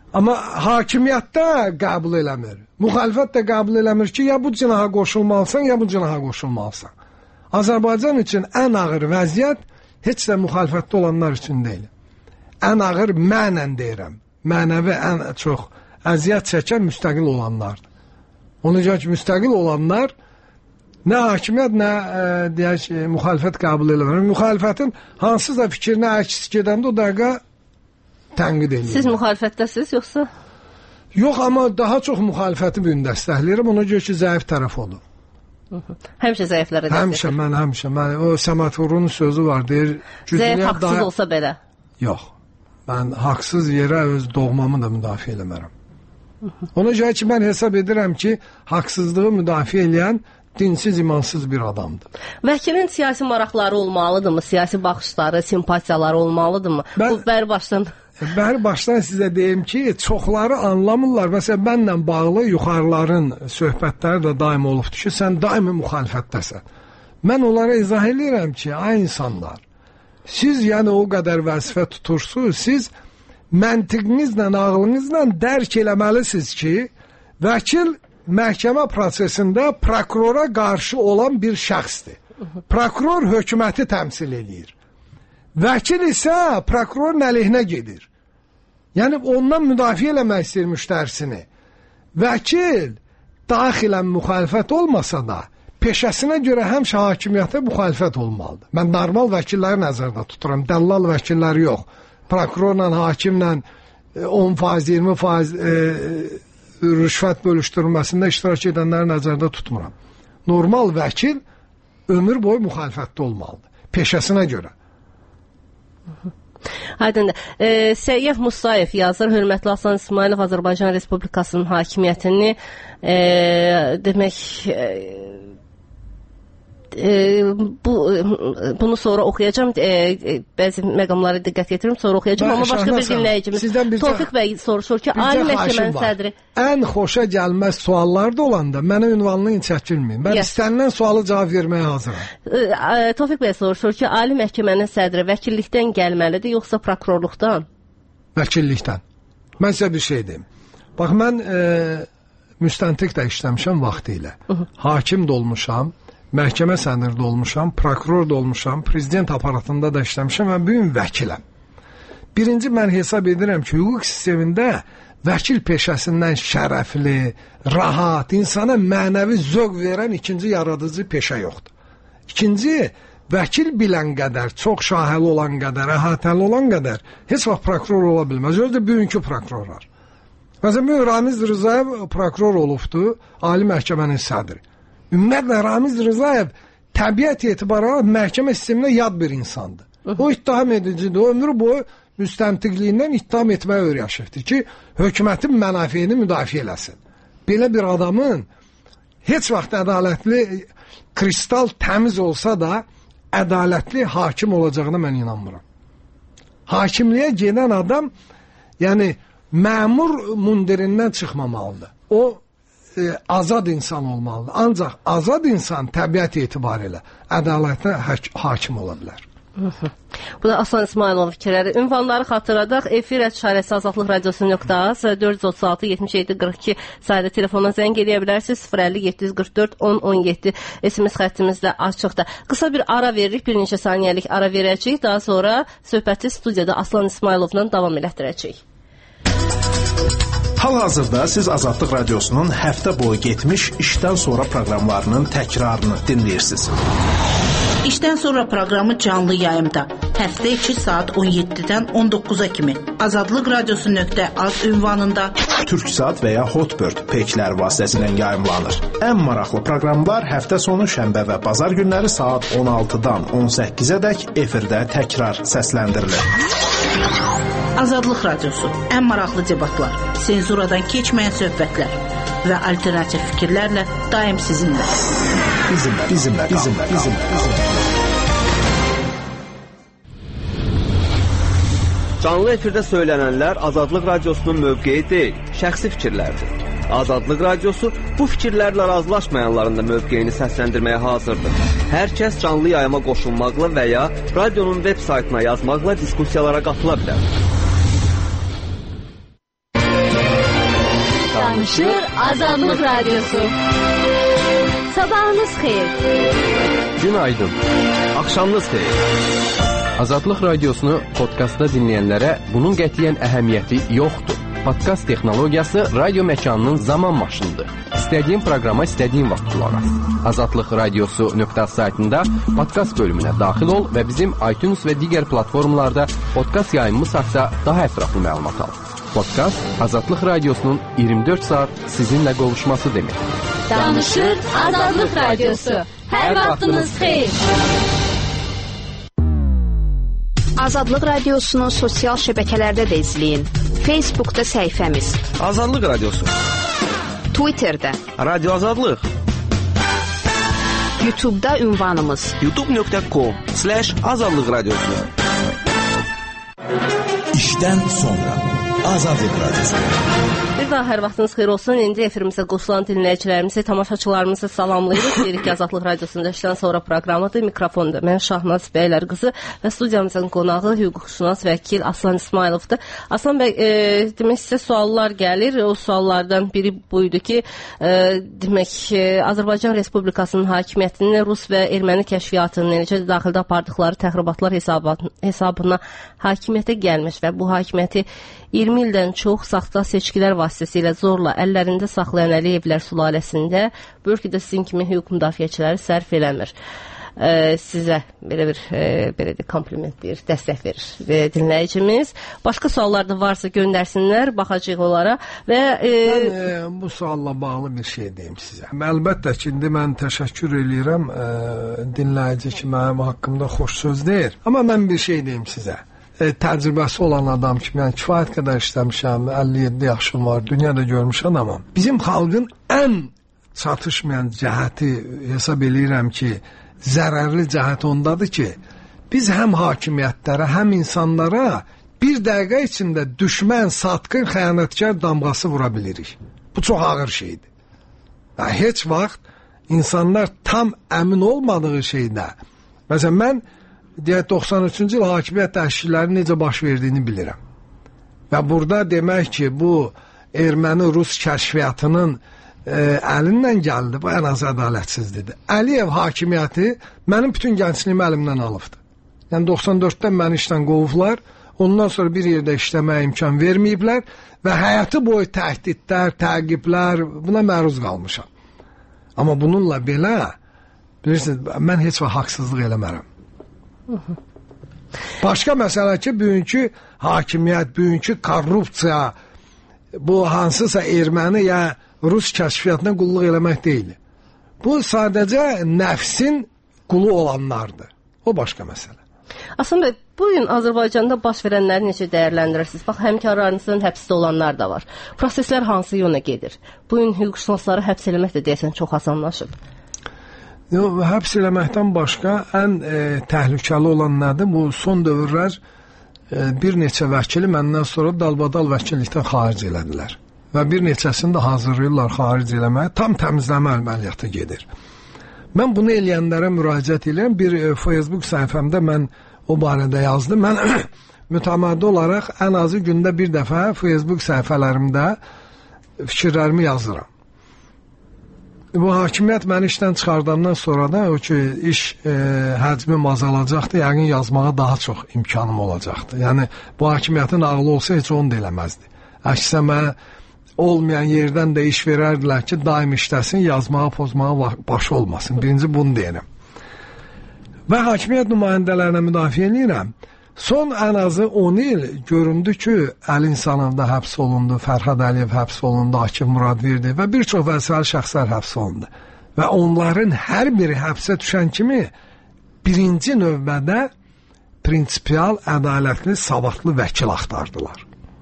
Amma hakimiyyətdə qəbul eləmir. Müxalifət də qəbul eləmir ki, ya bu cinaha qoşulmalısan, ya bu cinaha qoşulmalısan. Azərbaycan üçün ən ağır vəziyyət heç də müxalifətdə olanlar üçün deyil. Ən ağır mənən deyirəm. Mənəvi ən çox əziyyət çəkən müstəqil olanlardır. Ona görə ki, müstəqil olanlar nə hakimiyyət, nə e, deyək, e, müxalifət qəbul eləmir. Müxalifətin hansısa fikrinə əks gedəndə o dəqiqə tənqid edir. Siz müxalifətdəsiniz yoxsa? Yox, amma daha çox müxalifəti bu gün dəstəkləyirəm. Ona görə ki, zəif tərəf olur. Həmişə zəiflərə dəstək. Həmişə, mən həmişə. Mən, o Səməd Vurğunun sözü var, deyir. Zəif haqsız daha... olsa belə. Yox, mən haqsız yerə öz doğmamı da müdafiə eləmərəm. Ona görə ki, mən hesab edirəm ki, haqsızlığı müdafiə eləyən dinsiz, imansız bir adamdır. Vəkilin siyasi maraqları olmalıdırmı? Siyasi baxışları, simpatiyaları olmalıdırmı? Mən, bu bəri başdan... Bəri başdan sizə deyim ki, çoxları anlamırlar. Məsələn, mənlə bağlı yuxarıların söhbətləri də daim olubdur ki, sən daimi müxalifətdəsən. Mən onlara izah edirəm ki, ay insanlar, siz yəni o qədər vəzifə tutursunuz, siz məntiqinizlə, ağlınızla dərk eləməlisiniz ki, vəkil məhkəmə prosesində prokurora qarşı olan bir şəxsdir. Prokuror hökuməti təmsil edir. Vəkil isə prokurorun əleyhinə gedir. Yəni, ondan müdafiə eləmək istəyir müştərisini. Vəkil daxilən müxalifət olmasa da, peşəsinə görə həmişə hakimiyyətə müxalifət olmalıdır. Mən normal vəkilləri nəzərdə tuturam, dəllal vəkilləri yox. Prokurorla, hakimlə on faiz, iyirmi faiz e, rüşvət bölüşdürülməsində iştirak edənləri nəzərdə tutmuram. Normal vəkil ömür boyu müxalifətdə olmalıdır, peşəsinə görə. Aydındır. E, Səyyah Musayev yazır, hörmətli Aslan İsmailov Azərbaycan Respublikasının hakimiyyətini e, demək e, e, bu bunu sonra oxuyacağım. E, e, bəzi məqamlara diqqət yetirim, sonra oxuyacağım. Amma başqa bir dinləyicimiz Tofiq bəy soruşur ki, Ali Məhkəmənin sədri ən xoşa gəlməz suallar da olanda mənə ünvanını çəkilməyin. Mən yes. istənilən sualı cavab verməyə hazıram. E, Tofiq bəy soruşur ki, Ali Məhkəmənin sədri vəkillikdən gəlməlidir, yoxsa prokurorluqdan? Vəkillikdən. Mən sizə bir şey deyim. Bax, mən e, müstəntiq də işləmişəm vaxtı ilə. Uh -huh. Hakim də olmuşam. Məhkəmə sədri olmuşam, prokuror da olmuşam, prezident aparatında da işləmişəm və bugün vəkiləm. Birinci, mən hesab edirəm ki, hüquq sistemində vəkil peşəsindən şərəfli, rahat, insana mənəvi zövq verən ikinci yaradıcı peşə yoxdur. İkinci, vəkil bilən qədər, çox şahəli olan qədər, əhatəli olan qədər heç vaxt prokuror ola bilməz. Özü də bugünkü prokurorlar. Məsələn, Ramiz Rızayev prokuror olubdu, Ali Məhkəmənin sədri. Ümumiyyətlə, Ramiz Rızayev təbiət etibarı məhkəmə sisteminə yad bir insandır. O ittiham edicidir. O ömrü boyu müstəntiqliyindən ittiham etməyə öyrəşibdir ki, hökumətin mənafeyini müdafiə eləsin. Belə bir adamın heç vaxt ədalətli, kristal təmiz olsa da ədalətli hakim olacağına mən inanmıram. Hakimliyə gedən adam, yəni məmur mundirindən çıxmamalıdır. O e, azad insan olmalıdır. Ancaq azad insan təbiət etibarilə ədalətə hakim ola bilər. Bu da Aslan İsmailov fikirləri. Ünvanları xatırladaq. Efir şarəsi Azadlıq Radiosu nöqtə az dörd yüz otuz altı yetmiş yeddi qırx iki sayılı telefona zəng edə bilərsiniz. sıfır əlli yeddi yüz qırx dörd on on yeddi S M S xəttimiz də açıqdır. Qısa bir ara veririk. Bir neçə saniyəlik ara verəcəyik. Daha sonra söhbəti studiyada Aslan İsmailovla davam elətdirəcəyik. Hal-hazırda siz Azadlıq Radiosunun həftə boyu getmiş işdən sonra proqramlarının təkrarını dinləyirsiniz. İşdən sonra proqramı canlı yayımda. Həftə içi saat on yeddidən on dokkuza kimi. Azadlıq Radiosu nöqtə az ünvanında Türksat və ya Hotbird peyklər vasitəsilə yayımlanır. Ən maraqlı proqramlar həftə sonu şənbə və bazar günləri saat on altıdan on səkkizədək efirdə təkrar səsləndirilir. Azadlıq Radiosu. Ən maraqlı debatlar, senzuradan keçməyən söhbətlər və alternativ fikirlərlə daim sizinlə. Bizimlə, bizimlə, bizimlə, bizimlə, bizimlə. Canlı efirdə söylənənlər Azadlıq Radiosunun mövqeyi deyil, şəxsi fikirlərdir. Azadlıq Radiosu bu fikirlərlə razılaşmayanların da mövqeyini səsləndirməyə hazırdır. Hər kəs canlı yayıma qoşulmaqla və ya radionun veb saytına yazmaqla diskussiyalara qatıla bilər. Danışır Azadlıq Radyosu. Sabahınız xeyir. Günaydın. Axşamınız xeyir. Azadlıq Radiosunu podkastda dinləyənlərə bunun qətiyyən əhəmiyyəti yoxdur. Podkast texnologiyası radio məkanının zaman maşınıdır. İstədiyin proqrama istədiyin vaxt qulaq as. azadlıq radiosu nöqtə saytında podkast bölümünə daxil ol və bizim iTunes və digər platformalarda podkast yayımımız haqqında daha ətraflı məlumat al. Podkast Azadlıq Radiosunun iyirmi dörd saat sizinlə qovuşması deməkdir. Danışır Azadlıq Radiosu. Hər vaxtınız xeyir. Azadlıq Radiosunu sosial şəbəkələrdə də izləyin. Facebookda səhifəmiz Azadlıq Radiosu, Twitterdə Radio Azadlıq, YouTube'da ünvanımız youtube nöqtə com slash azadlıq radiosu. İşdən sonra Azadlıq Radiosu. Bir daha hər vaxtınız xeyir olsun. İndi efirimizə qoşulan dinləyicilərimizi, tamaşaçılarımızı salamlayırıq. Deyirik ki, Azadlıq Radiosunda işdən sonra proqramıdır. Mikrofonda mən Şahnaz Bəylər qızı və studiyamızın qonağı hüquqşünas vəkil Aslan İsmayılovdur. Aslan bəy, e, demək sizə suallar gəlir. O suallardan biri buydu ki, e, demək e, Azərbaycan Respublikasının hakimiyyətinin Rus və erməni kəşfiyyatının necə daxildə apardıqları təxribatlar hesabına, hesabına hakimiyyətə gəlmiş və bu hakimiyyəti iyirmi ildən çox saxta seçkilər vasitəsilə zorla əllərində saxlayan Əliyevlər sülaləsində bu ölkədə sizin kimi hüquq müdafiəçiləri sərf eləmir. E, sizə belə bir e, belə də kompliment verir, dəstək verir və dinləyicimiz. Başqa suallar da varsa göndərsinlər, baxacağıq onlara və e, mən e, bu sualla bağlı bir şey deyim sizə. Əlbəttə ki, indi mən təşəkkür eləyirəm e, dinləyici ki, mənim haqqımda xoş söz deyir. Amma mən bir şey deyim sizə. E, təcrübəsi olan adam kimi, yəni kifayət qədər işləmişəm, əlli yeddi yaşım var, dünyada görmüş adamam. Bizim xalqın ən çatışmayan cəhəti hesab eləyirəm ki, zərərli cəhət ondadır ki, biz həm hakimiyyətlərə, həm insanlara bir dəqiqə içində düşmən, satqın, xəyanətkar damğası vura bilirik. Bu çox ağır şeydir. Yəni, heç vaxt insanlar tam əmin olmadığı şeydə, məsələn, mən deyək, doxsan üçüncü il hakimiyyət təşkillərinin necə baş verdiyini bilirəm. Və burada demək ki, bu erməni-rus kəşfiyyatının e, əlindən gəldi, bu ən az ədalətsizdir. Əliyev hakimiyyəti mənim bütün gəncliyimi əlimdən alıbdır. Yəni doxsan dörddən məni işdən qovublar, ondan sonra bir yerdə işləməyə imkan verməyiblər və həyatı boyu təhdidlər, təqiblər, buna məruz qalmışam. Amma bununla belə, bilirsiniz, mən heç vaxt haqsızlıq eləmərəm. Başqa məsələ ki, bugünkü hakimiyyət, bugünkü korrupsiya, bu hansısa erməni ya rus kəşfiyyatına qulluq eləmək deyil. Bu sadəcə nəfsin qulu olanlardır. O başqa məsələ. Aslında bugün Azərbaycanda baş verənləri necə dəyərləndirirsiniz? Bax, həmkarlarınızın həbsdə olanlar da var. Proseslər hansı yöna gedir? Bugün hüquqşünasları həbs eləmək də deyəsən çox asanlaşıb. Yox, həbs eləməkdən başqa ən e, təhlükəli olan nədir? Bu son dövrlər e, bir neçə vəkili məndən sonra dalbadal vəkillikdən xaric elədilər. Və bir neçəsini də hazırlayırlar xaric eləməyə. Tam təmizləmə əməliyyatı gedir. Mən bunu eləyənlərə müraciət edirəm. Bir e, Facebook səhifəmdə mən o barədə yazdım. Mən mütəmadi olaraq ən azı gündə bir dəfə Facebook səhifələrimdə fikirlərimi yazıram. Bu hakimiyyət məni işdən çıxardandan sonra da o ki, iş e, həcmim azalacaqdı, yəqin yazmağa daha çox imkanım olacaqdı. Yəni, bu hakimiyyətin ağlı olsa heç onu da eləməzdi. Əksinə mənə olmayan yerdən də iş verərdilər ki, daim işləsin, yazmağa, pozmağa başı olmasın. Birinci bunu deyirəm. Və hakimiyyət nümayəndələrinə müdafiə edirəm. Son ən azı on il göründü ki, Əli İnsanov da həbs olundu, Fərhad Əliyev həbs olundu, Akif Muradverdi və bir çox vəzifəli şəxslər həbs olundu. Və onların hər biri həbsə düşən kimi birinci növbədə prinsipial, ədalətli, savadlı vəkil axtardılar.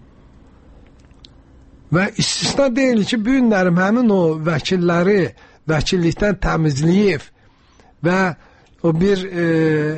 Və istisna deyil ki, bu günlərim həmin o vəkilləri vəkillikdən təmizləyib və o bir e,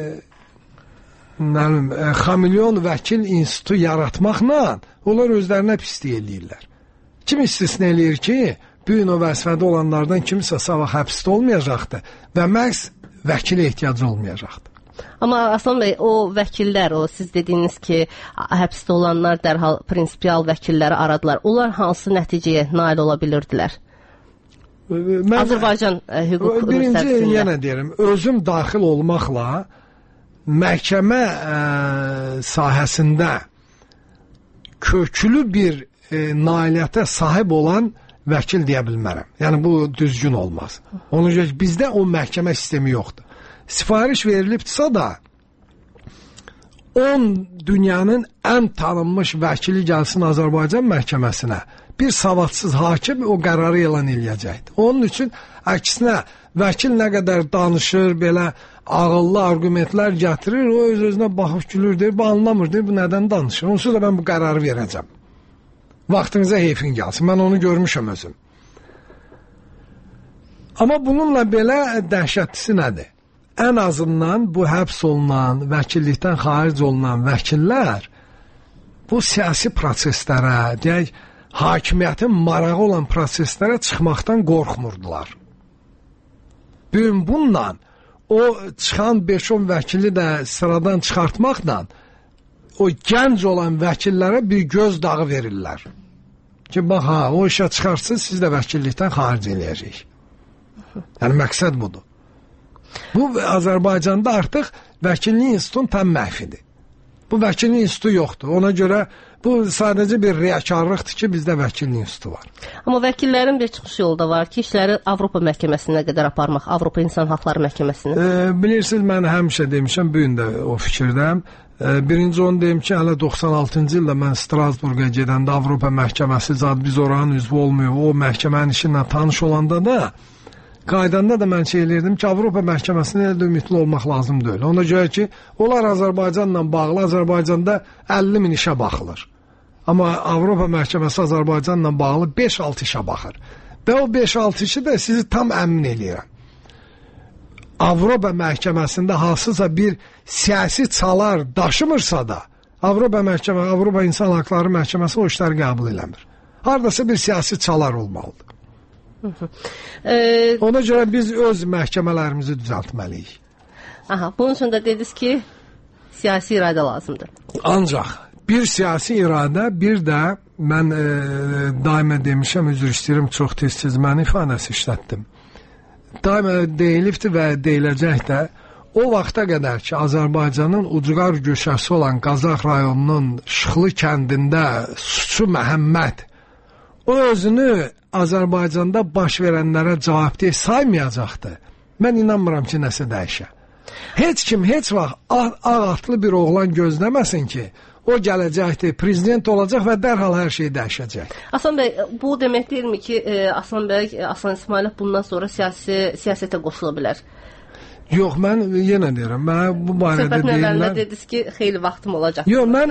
Nəlim, e, xamilyon vəkil institutu yaratmaqla onlar özlərinə pislik eləyirlər. Kim istisna eləyir ki, bu gün o vəzifədə olanlardan kimsə sabah həbsdə olmayacaqdır və məhz vəkilə ehtiyacı olmayacaqdır. Amma Aslan bəy, o vəkillər, o siz dediyiniz ki, həbsdə olanlar dərhal prinsipial vəkilləri aradılar. Onlar hansı nəticəyə nail ola bilirdilər? Mən, Azərbaycan hüquq birinci müstəqilində. yenə deyirəm, özüm daxil olmaqla məhkəmə ə, sahəsində köklü bir e, nailiyyətə sahib olan vəkil deyə bilmərəm. Yəni bu düzgün olmaz. Ona görə bizdə o məhkəmə sistemi yoxdur. Sifariş verilibdirsə da on dünyanın ən tanınmış vəkili gəlsin Azərbaycan məhkəməsinə, bir savadsız hakim o qərarı elan eləyəcəkdir. Onun üçün əksinə vəkil nə qədər danışır, belə ağıllı argumentlər gətirir, o öz-özünə baxıb gülür, deyir, bu anlamır, deyir, bu nədən danışır? Onsuz da mən bu qərarı verəcəm. Vaxtınıza heyfin gəlsin, mən onu görmüşəm özüm. Amma bununla belə dəhşətlisi nədir? Ən azından bu həbs olunan, vəkillikdən xaric olunan vəkillər bu siyasi proseslərə, deyək, hakimiyyətin marağı olan proseslərə çıxmaqdan qorxmurdular. Bugün bununla o çıxan beş on vəkili də sıradan çıxartmaqla o gənc olan vəkillərə bir göz dağı verirlər. Ki, bax, ha, o işə çıxarsın, siz də vəkillikdən xaric eləyəcək. Yəni, məqsəd budur. Bu, Azərbaycanda artıq vəkillik institutun tam məhfidir. Bu, vəkillik institutu yoxdur. Ona görə bu sadəcə bir riyakarlıqdır ki, bizdə vəkillik institutu var. Amma vəkillərin bir çıxış yolu da var ki, işləri Avropa məhkəməsinə qədər aparmaq, Avropa İnsan Haqları məhkəməsinə. E, bilirsiniz, mən həmişə demişəm, bugün də o fikirdəyəm. E, birinci onu deyim ki, hələ doxsan altıncı ildə mən Strasburqa gedəndə Avropa məhkəməsi, zad biz oranın üzvü olmuyor, o məhkəmənin işinlə tanış olanda da, qaydanda da mən şey eləyirdim ki, Avropa məhkəməsinə də ümitli olmaq lazım deyil. Ona görə ki, onlar Azərbaycanla bağlı, Azərbaycanda əlli min işə baxılır. Amma Avropa məhkəməsi Azərbaycanla bağlı beş altı işə baxır. Və o beş altı işi də sizi tam əmin eləyirəm. Avropa məhkəməsində hansısa bir siyasi çalar daşımırsa da, Avropa məhkəməsi, Avropa İnsan Haqları məhkəməsi o işləri qəbul eləmir. Hardasa bir siyasi çalar olmalıdır. Hı -hı. Ee, Ona görə biz öz məhkəmələrimizi düzəltməliyik. Aha, bunun üçün də dediniz ki, siyasi iradə lazımdır. Ancaq bir siyasi iradə, bir də mən e, daima demişəm, üzr istəyirəm, çox tez-tez mən ifadəsi işlətdim. Daima deyilibdir və deyiləcək də, o vaxta qədər ki, Azərbaycanın ucqar göşəsi olan Qazax rayonunun Şıxlı kəndində Suçu Məhəmməd o özünü Azərbaycanda baş verənlərə cavabdeh saymayacaqdır. Mən inanmıram ki, nəsə dəyişə. Heç kim, heç vaxt ağ, ağ atlı bir oğlan gözləməsin ki, o gələcəkdir, prezident olacaq və dərhal hər şey dəyişəcək. Aslan bəy, bu demək deyilmi ki, e, Aslan bəy, Aslan İsmailov bundan sonra siyasi siyasətə qoşula bilər? Yox, mən yenə deyirəm, mən bu barədə deyirlər. Söhbətin əvvəlində dediniz ki, xeyli vaxtım olacaq. Yox, mən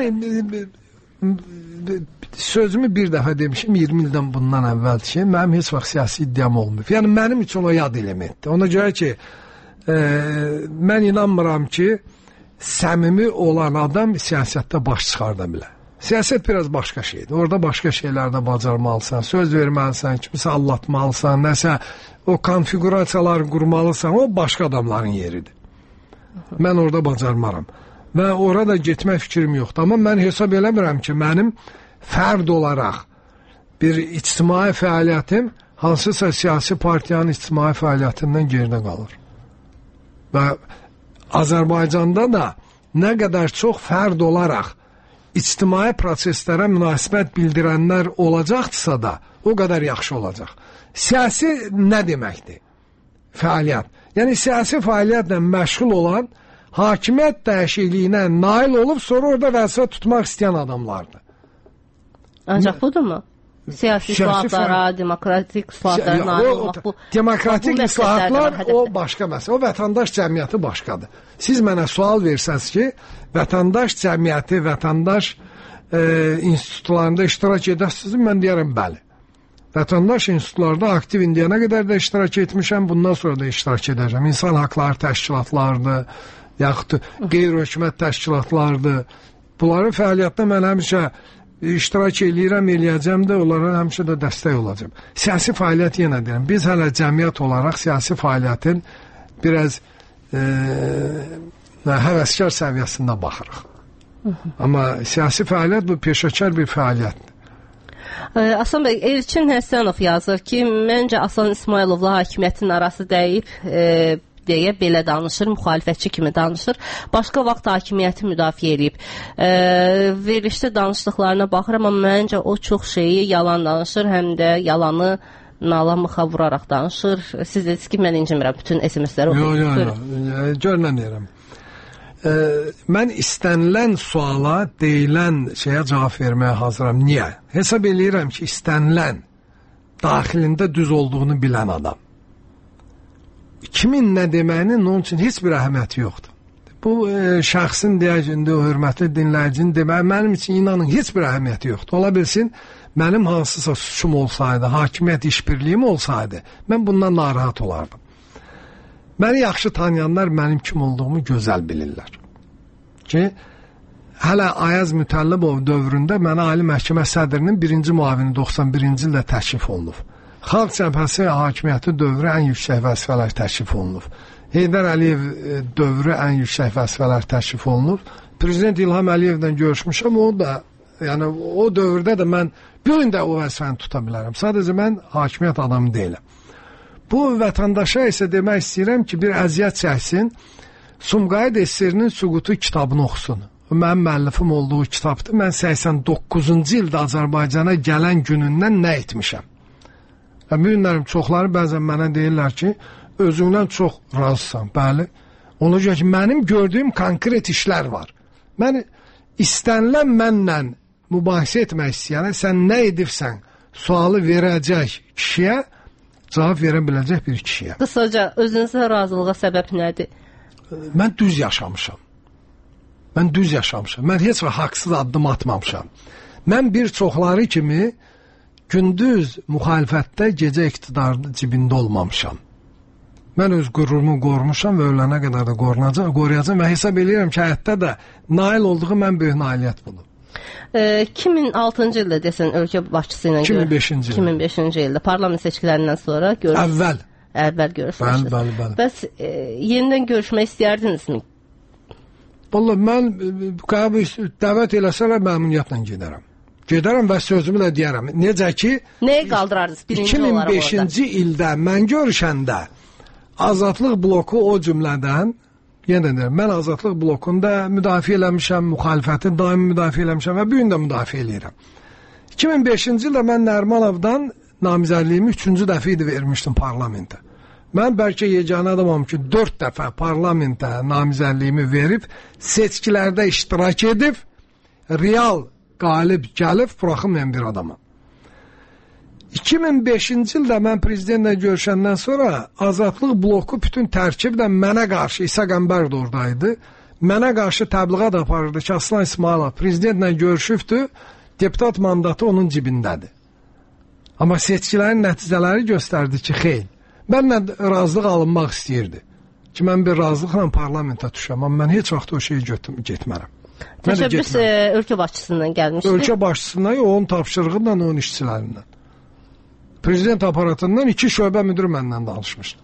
sözümü bir dəfə demişim, iyirmi ildən bundan əvvəl ki, mənim heç vaxt siyasi iddiam olmayıb. Yəni, mənim üçün o yad elementdir. Ona görə ki, e, mən inanmıram ki, səmimi olan adam siyasətdə baş çıxarda bilər. Siyasət biraz başqa şeydir. Orada başqa şeylərdə bacarmalısan, söz verməlisən, kimisə allatmalısan, nəsə o konfigurasiyalar qurmalısan, o başqa adamların yeridir. Mən orada bacarmaram. Və orada getmək fikrim yoxdur. Amma mən hesab eləmirəm ki, mənim fərd olaraq bir ictimai fəaliyyətim hansısa siyasi partiyanın ictimai fəaliyyətindən geridə qalır. Və Azərbaycanda da nə qədər çox fərd olaraq ictimai proseslərə münasibət bildirənlər olacaqdırsa da, o qədər yaxşı olacaq. Siyasi nə deməkdir? Fəaliyyət. Yəni, siyasi fəaliyyətlə məşğul olan, hakimiyyət dəyişikliyinə nail olub, sonra orada vəzifə tutmaq istəyən adamlardır. Ancaq budurmu? Siyasi islahatlara, demokratik islahatlara nail olmaq bu. Demokratik islahatlar o başqa məsələ. O vətəndaş cəmiyyəti başqadır. Siz mənə sual versəniz ki, vətəndaş cəmiyyəti, vətəndaş e, institutlarında iştirak edəsiniz, mən deyərəm bəli. Vətəndaş institutlarda aktiv indiyənə qədər də iştirak etmişəm, bundan sonra da iştirak edəcəm. İnsan haqları təşkilatlarıdır, yaxud qeyri-hökumət təşkilatlarıdır. Bunların fəaliyyətində mən həmişə iştirak eləyirəm, eləyəcəm də, onlara həmişə də dəstək olacam. Siyasi fəaliyyət yenə deyirəm, biz hələ cəmiyyət olaraq siyasi fəaliyyətin biraz e, həvəskar səviyyəsində baxırıq. Amma siyasi fəaliyyət bu peşəkar bir fəaliyyətdir. Aslan bəy, Elçin Həsənov yazır ki, məncə Aslan İsmayılovla hakimiyyətin arası dəyib e, deyə belə danışır, müxalifətçi kimi danışır. Başqa vaxt hakimiyyəti müdafiə edib. E, verilişdə danışdıqlarına baxır, amma məncə o çox şeyi yalan danışır, həm də yalanı nalamışa vuraraq danışır. Siz dediniz ki, mən incimirəm bütün S M S-ləri oxuyub. Yox, yox, yox, görmənirəm. E, mən istənilən suala, deyilən şeyə cavab verməyə hazıram. Niyə? Hesab eləyirəm ki, istənilən daxilində düz olduğunu bilən adam. Kimin nə deməyinin onun üçün heç bir əhəmiyyəti yoxdur. Bu e, şəxsin deyəcində, o hörmətli dinləyicinin deməyi mənim üçün inanın heç bir əhəmiyyəti yoxdur. Ola bilsin, mənim hansısa suçum olsaydı, hakimiyyət işbirliyim olsaydı, mən bundan narahat olardım. Məni yaxşı tanıyanlar mənim kim olduğumu gözəl bilirlər. Ki, hələ Ayaz Mütəllibov dövründə mənə Ali Məhkəmə sədrinin birinci müavini doxsan birinci ildə təşrif olunub. Xalq Cəbhəsi hakimiyyəti dövrü ən yüksək vəzifələr təşrif olunub. Heydər Əliyev dövrü ən yüksək vəzifələr təşrif olunub. Prezident İlham Əliyevdən görüşmüşəm, o da, yəni o dövrdə də mən bir gün də o vəzifəni tuta bilərəm. Sadəcə mən hakimiyyət adamı deyiləm. Bu vətəndaşa isə demək istəyirəm ki, bir əziyyət çəksin, Sumqayıt S S R-nin Süqutu kitabını oxusun. Mənim müəllifim olduğu kitabdır. Mən səksən doqquzuncu ildə Azərbaycana gələn günündən nə etmişəm? Mühümlərim, çoxları bəzən mənə deyirlər ki, özündən çox razısan. Bəli, ona görə ki, mənim gördüyüm konkret işlər var. Mən istənilən mənlə mübahisə etmək istəyənə, sən nə edirsən, sualı verəcək kişiyə, cavab verə biləcək bir kişiyə. Qısaca, özünüzə razılığa səbəb nədir? Mən düz yaşamışam. Mən düz yaşamışam. Mən heç vaxt haqsız addım atmamışam. Mən bir çoxları kimi gündüz müxalifətdə, gecə iqtidarda cibində olmamışam. Mən öz qürurumu qorumuşam və ölənə qədər də qorunacam, qoruyacam və hesab edirəm ki, həyatda da nail olduğu mən böyük nailiyyət budur. E, iki min altıncı ildə desən ölkə başçısı ilə iki min beşinci iki min beşinci ildə parlament seçkilərindən sonra görüş. Əvvəl. Əvvəl görüşmüşdünüz. Bəli, bəli, bəli. Bəs e, yenidən görüşmək istəyərdinizmi? Vallahi mən qəbul dəvət eləsələr məmnuniyyətlə gedərəm. Gedərəm və sözümü də deyərəm. Necə ki, nəyə qaldırardınız birinci olaraq orada? iki min beşinci ildə mən görüşəndə Azadlıq bloku o cümlədən, yenə deyirəm, mən Azadlıq blokunda müdafiə eləmişəm, müxalifəti daimi müdafiə eləmişəm və bu gün də müdafiə eləyirəm. iki min beşinci ildə mən Nərimanovdan namizədliyimi üçüncü dəfə idi vermişdim parlamentə. Mən bəlkə yeganə adamam ki, dörd dəfə parlamentə namizədliyimi verib, seçkilərdə iştirak edib, real qalib gəlib, buraxılmayan bir adamam. iki min beşinci ildə mən prezidentlə görüşəndən sonra Azadlıq bloku bütün tərkiblə mənə qarşı, İsa Qəmbər də oradaydı, mənə qarşı təbliğat aparırdı ki, Aslan İsmayılov prezidentlə görüşübdü, deputat mandatı onun cibindədir. Amma seçkilərin nəticələri göstərdi ki, xeyl. Mənlə razılıq alınmaq istəyirdi. Ki, mən bir razılıqla parlamentə düşəm, amma mən heç vaxt o şeyi getmərəm. Təşəbbüs ölkə başçısından gəlmişdi. Ölkə başçısından, onun tapşırığıyla, onun işçilərindən. Prezident aparatından iki şöbə müdürü məndən danışmışdı.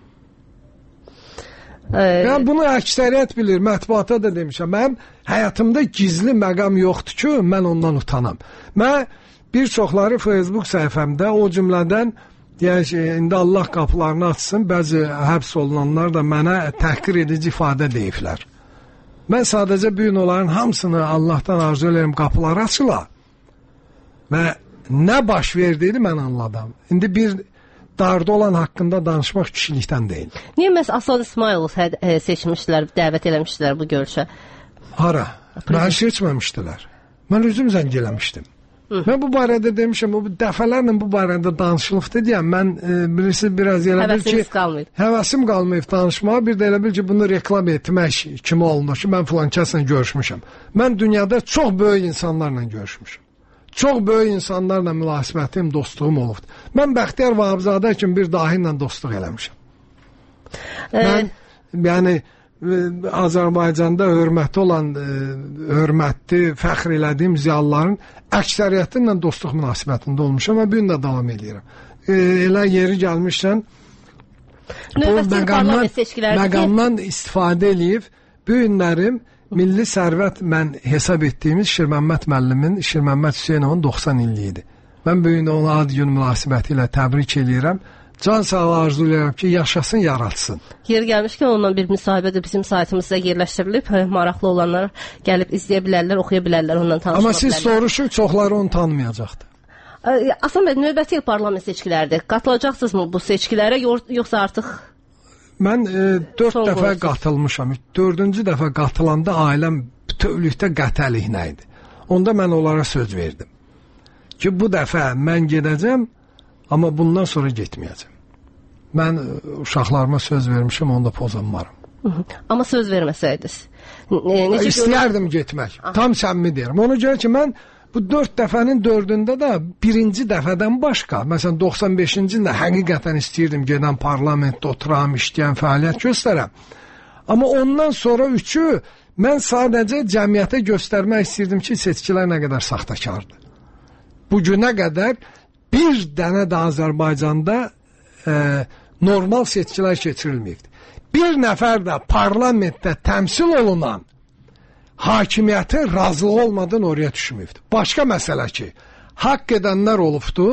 Ee, yəni bunu əksəriyyət bilir, mətbuata da demişəm. Mənim həyatımda gizli məqam yoxdur ki, mən ondan utanam. Mən bir çoxları Facebook səhifəmdə o cümlədən deyək, indi Allah qapılarını açsın, bəzi həbs olunanlar da mənə təhqir edici ifadə deyiblər. Mən sadəcə bu gün onların hamısını Allahdan arzu edirəm, qapıları açıla və nə baş verdiyini mən anladım. İndi bir darda olan haqqında danışmaq kişilikdən deyil. Niyə məhz Aslan İsmayılov seçmişdilər, dəvət eləmişdilər bu görüşə? Hara? Mən seçməmişdilər. Mən özüm zəng eləmişdim. Hı. Mən bu barədə demişəm, bu dəfələrlə bu barədə danışılıbdı deyəm. Mən e, birisi biraz elə bil ki, qalmayıb. həvəsim qalmayıb danışmağa, bir də elə bil ki, bunu reklam etmək kimi olmuş ki, mən filan kəslə görüşmüşəm. Mən dünyada çox böyük insanlarla görüşmüşəm. Çox böyük insanlarla münasibətim, dostluğum olubdur. Mən Bəxtiyar Vahabzadə kimi bir dahi ilə dostluq eləmişəm. E mən, yəni, Azərbaycanda hörmətli olan, hörmətli, fəxr elədiyim ziyalıların əksəriyyətinlə dostluq münasibətində olmuşam və bu gün də davam edirəm. Elə yeri gəlmişsən, bu məqamdan, məqamdan istifadə eləyib bu günlərim Milli Sərvət mən hesab etdiyimiz Şirməmməd müəllimin, Şirməmməd Hüseynovun doxsan illiyi idi. Mən bu gün ona ad gün münasibəti ilə təbrik edirəm. Can sağlığı arzulayıram ki, yaşasın, yaratsın. Yer gəlmişkən ondan bir müsahibə də bizim saytımızda yerləşdirilib. Maraqlı olanlar gəlib izləyə bilərlər, oxuya bilərlər, ondan tanışa bilərlər. Amma siz soruşun, çoxları onu tanımayacaqdır. Aslan bəy, növbəti il parlament seçkilərdir. Qatılacaqsınızmı bu seçkilərə, yoxsa artıq... Mən e, dörd Son dəfə qoyursun. qatılmışam. Dördüncü dəfə qatılanda ailəm bütövlükdə qətəliklə idi. Onda mən onlara söz verdim ki, bu dəfə mən gedəcəm, amma bundan sonra getməyəcəm. Mən uşaqlarıma söz vermişim, onu da pozanmaram. Amma söz verməsəydiniz? Necə İstəyərdim getmək. Aha. Tam səmimi deyirəm. Ona görə ki, mən bu dörd dəfənin dördündə də birinci dəfədən başqa, məsələn doxsan beşinci ildə həqiqətən istəyirdim gedən parlamentdə oturam, işləyən, fəaliyyət göstərəm. Amma ondan sonra üçü mən sadəcə cəmiyyətə göstərmək istəyirdim ki, seçkilər nə qədər saxtakardır. Bu günə qədər bir dənə də Azərbaycanda e, normal seçkilər keçirilməyibdir. Bir nəfər də parlamentdə təmsil olunan hakimiyyətin razılığı olmadan oraya düşməyibdir. Başqa məsələ ki, haqq edənlər olubdu,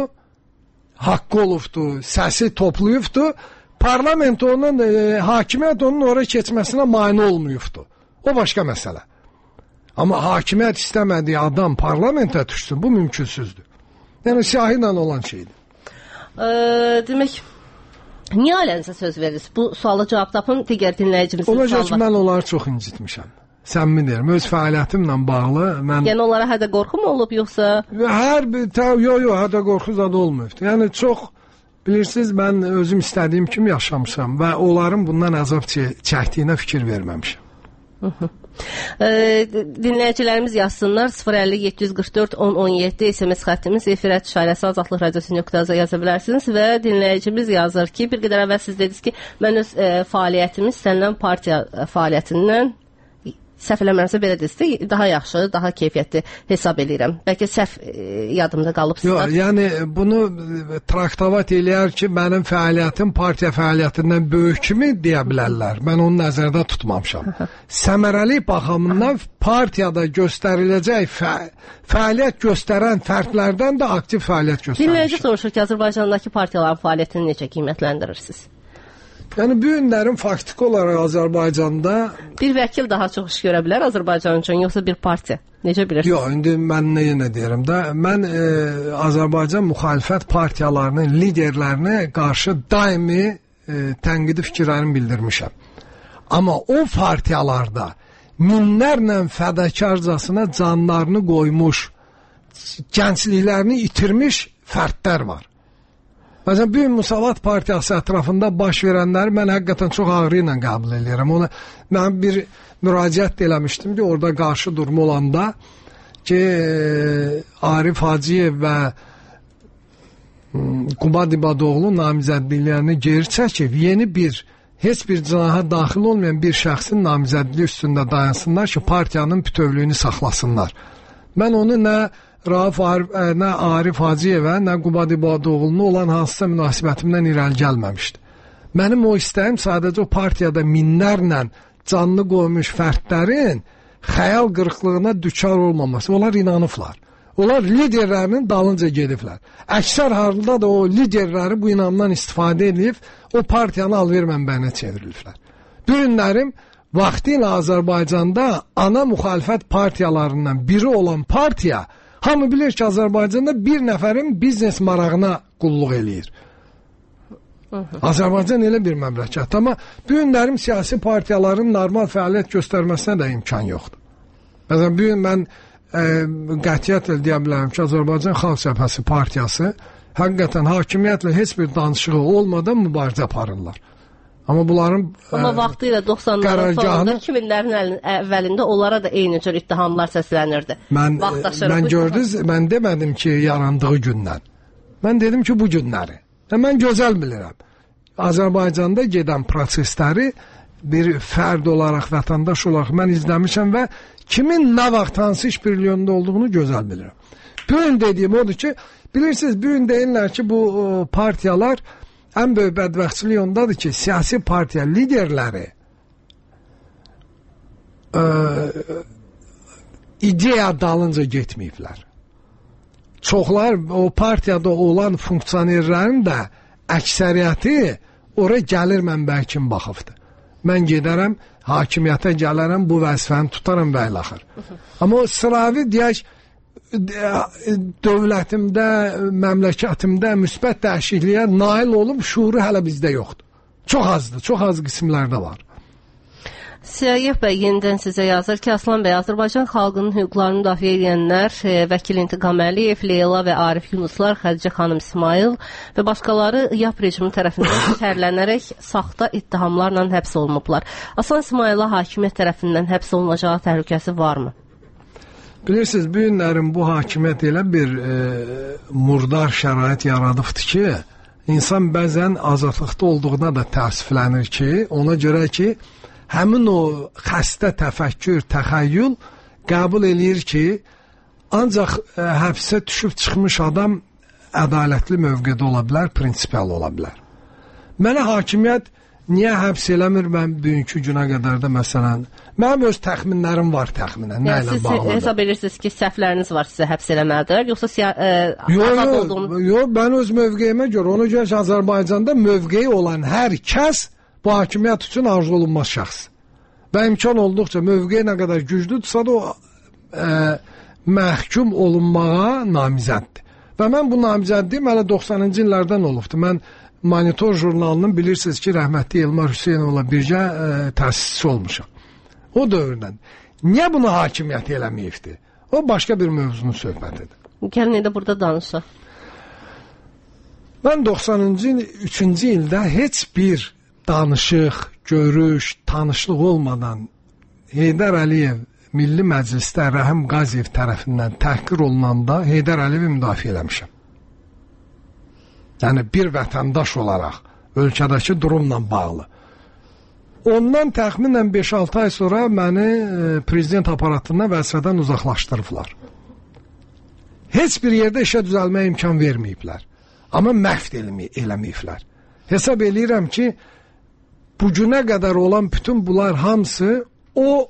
haqqı olubdu, səsi toplayıbdu, parlament onun, e, hakimiyyət onun oraya keçməsinə mane olmayıbdı. O başqa məsələ. Amma hakimiyyət istəmədiyi adam parlamentə düşsün, bu mümkünsüzdür. Yəni siyahı ilə olan şeydir. E, demək, niyə ailənizə söz verirsiniz? Bu sualı cavab tapın, digər dinləyicimizin sualı var. Ona görə ki, mən onları çox incitmişəm. Səmimi deyirəm, öz fəaliyyətimlə bağlı mən... Yəni onlara hədə qorxu mu olub, yoxsa... Hər bir, yox, yox, hədə qorxu zad olmayıbdır. Yəni çox, bilirsiniz, mən özüm istədiyim kimi yaşamışam və onların bundan əzab çəkdiyinə fikir verməmişəm. e, dinləyicilərimiz yazsınlar, sıfır əlli yeddi yüz qırx dörd on on yeddi S M S xəttimiz, efirə şailəsi Azadlıq Radiosu nöqtəyə yaza bilərsiniz və dinləyicimiz yazır ki, bir qədər əvvəl siz dediniz ki, mən öz e, fəaliyyətimi səndən partiya fəaliyyətindən səhv eləmirəmsə belə desək, daha yaxşı, daha keyfiyyətli hesab edirəm. Bəlkə səhv e, yadımda qalıbsınız. Yox, yəni bunu traktavat eləyər ki, mənim fəaliyyətim partiya fəaliyyətindən böyük kimi deyə bilərlər. Mən onu nəzərdə tutmamışam. Səmərəli baxımından partiyada göstəriləcək fə fəaliyyət göstərən fərdlərdən də aktiv fəaliyyət göstərmişəm. Dinləyici soruşur ki, Azərbaycandakı partiyaların fəaliyyətini necə qiymətləndirirsiniz? Yəni bu günlərin faktiki olaraq Azərbaycanda bir vəkil daha çox iş görə bilər Azərbaycan üçün, yoxsa bir partiya? Necə bilirsiniz? Yox, indi mən nə deyirəm də, mən e, Azərbaycan müxalifət partiyalarının liderlərinə qarşı daimi e, tənqidi fikirlərimi bildirmişəm. Amma o partiyalarda minlərlə fədakarcasına canlarını qoymuş, gəncliklərini itirmiş fərdlər var. Məsələn, Böyük Müsavat Partiyası ətrafında baş verənləri mən həqiqətən çox ağrı ilə qəbul edirəm. Ona mən bir müraciət eləmişdim ki, orada qarşı durma olanda ki, Arif Hacıyev və Qubad İbadoğlu namizədliklərini geri çəkib, yeni bir, heç bir cinaha daxil olmayan bir şəxsin namizədliyi üstündə dayansınlar ki, partiyanın bütövlüyünü saxlasınlar. Mən onu nə Rauf Arif, nə Arif Hacıyevə, nə Qubad İbadoğlu'na olan hansısa münasibətimdən irəli gəlməmişdi. Mənim o istəyim sadəcə o partiyada minlərlə canlı qoymuş fərdlərin xəyal qırıqlığına düçar olmaması. Onlar inanıblar. Onlar liderlərinin dalınca gediblər. Əksər halda da o liderləri bu inamdan istifadə edib o partiyanı alver mənbəyinə çevriliblər. Bu günlərim vaxtilə Azərbaycanda ana müxalifət partiyalarından biri olan partiya, hamı bilir ki, Azərbaycanda bir nəfərin biznes marağına qulluq eləyir. Azərbaycan elə bir məmləkət. Amma bu günlərim siyasi partiyaların normal fəaliyyət göstərməsinə də imkan yoxdur. Məsələn, bu gün mən e, qətiyyətlə deyə bilərəm ki, Azərbaycan Xalq Cəbhəsi partiyası həqiqətən hakimiyyətlə heç bir danışığı olmadan mübarizə aparırlar. Amma bunların Amma ə, vaxtı ilə doxsanların sonunda iki minlərin əvvəlində onlara da eyni cür ittihamlar səslənirdi. Mən, mən gördünüz, mən demədim ki, yarandığı gündən. Mən dedim ki, bu günləri. Və mən gözəl bilirəm. Azərbaycanda gedən prosesləri bir fərd olaraq, vətəndaş olaraq mən izləmişəm və kimin nə vaxt hansı iş birliyində olduğunu gözəl bilirəm. Bu gün dediyim odur ki, bilirsiniz, bu gün deyirlər ki, bu partiyalar ən böyük bədbəxtçilik ondadır ki, siyasi partiya liderləri ə, ideya dalınca getməyiblər. Çoxlar o partiyada olan funksionerlərin də əksəriyyəti oraya gəlir mənbəyi kimi baxıbdır. Mən gedərəm, hakimiyyətə gələrəm, bu vəzifəni tutaram və ilaxır. Amma o sıravi deyək, dövlətimdə, məmləkətimdə müsbət dəyişikliyə nail olub, şuuru hələ bizdə yoxdur. Çox azdır, çox az qismlərdə var. Siyayef bəy yenidən sizə yazır ki, Aslan bəy, Azərbaycan xalqının hüquqlarını müdafiə edənlər, e, vəkil İntiqam Əliyev, Leyla və Arif Yunuslar, Xədicə xanım İsmail və başqaları YAP rejimi tərəfindən tərlənərək saxta ittihamlarla həbs olunublar. Aslan İsmaila hakimiyyət tərəfindən həbs olunacağı təhlükəsi varmı? Bilirsiniz, bu günlərin bu hakimiyyət elə bir e, murdar şərait yaradıbdır ki, insan bəzən azadlıqda olduğuna da təəssüflənir ki, ona görə ki, həmin o xəstə təfəkkür, təxəyyül qəbul eləyir ki, ancaq ə, həbsə düşüb çıxmış adam ədalətli mövqedə ola bilər, prinsipial ola bilər. Mənə hakimiyyət niyə həbs eləmir, mən bugünkü günə qədər də məsələn, mənim öz təxminlərim var təxminən, nə ilə bağlıdır. Siz hesab edirsiniz ki, səhvləriniz var sizə həbs eləməlidir, yoxsa ə, azad olduğunuz? Yox, mən öz mövqeyimə görə, ona görə ki, Azərbaycanda mövqeyi olan hər kəs bu hakimiyyət üçün arzu olunmaz şəxs. Və imkan olduqca mövqeyi nə qədər güclüdürsə də o ə, məhkum olunmağa namizəddir. Və mən bu namizəddiyim hələ doxsanıncı illərdən olubdur. Mən Monitor jurnalının bilirsiniz ki, rəhmətli Elmar Hüseynovla birgə ə, təsisçisi olmuşam. O dövrdən. Niyə bunu hakimiyyət eləməyibdir? O başqa bir mövzunun söhbətidir. Gəlin də burada danışaq. Mən doxsanıncı üçüncü ildə heç bir danışıq, görüş, tanışlıq olmadan Heydər Əliyev Milli Məclisdə Rəhim Qaziyev tərəfindən təhqir olunanda Heydər Əliyevi müdafiə eləmişəm. Yəni bir vətəndaş olaraq ölkədəki durumla bağlı. Ondan təxminən beş altı ay sonra məni e, prezident aparatından vəzifədən uzaqlaşdırıblar. Heç bir yerdə işə düzəlməyə imkan verməyiblər. Amma məhv eləməyiblər. Hesab eləyirəm ki, bugünə qədər olan bütün bunlar hamısı o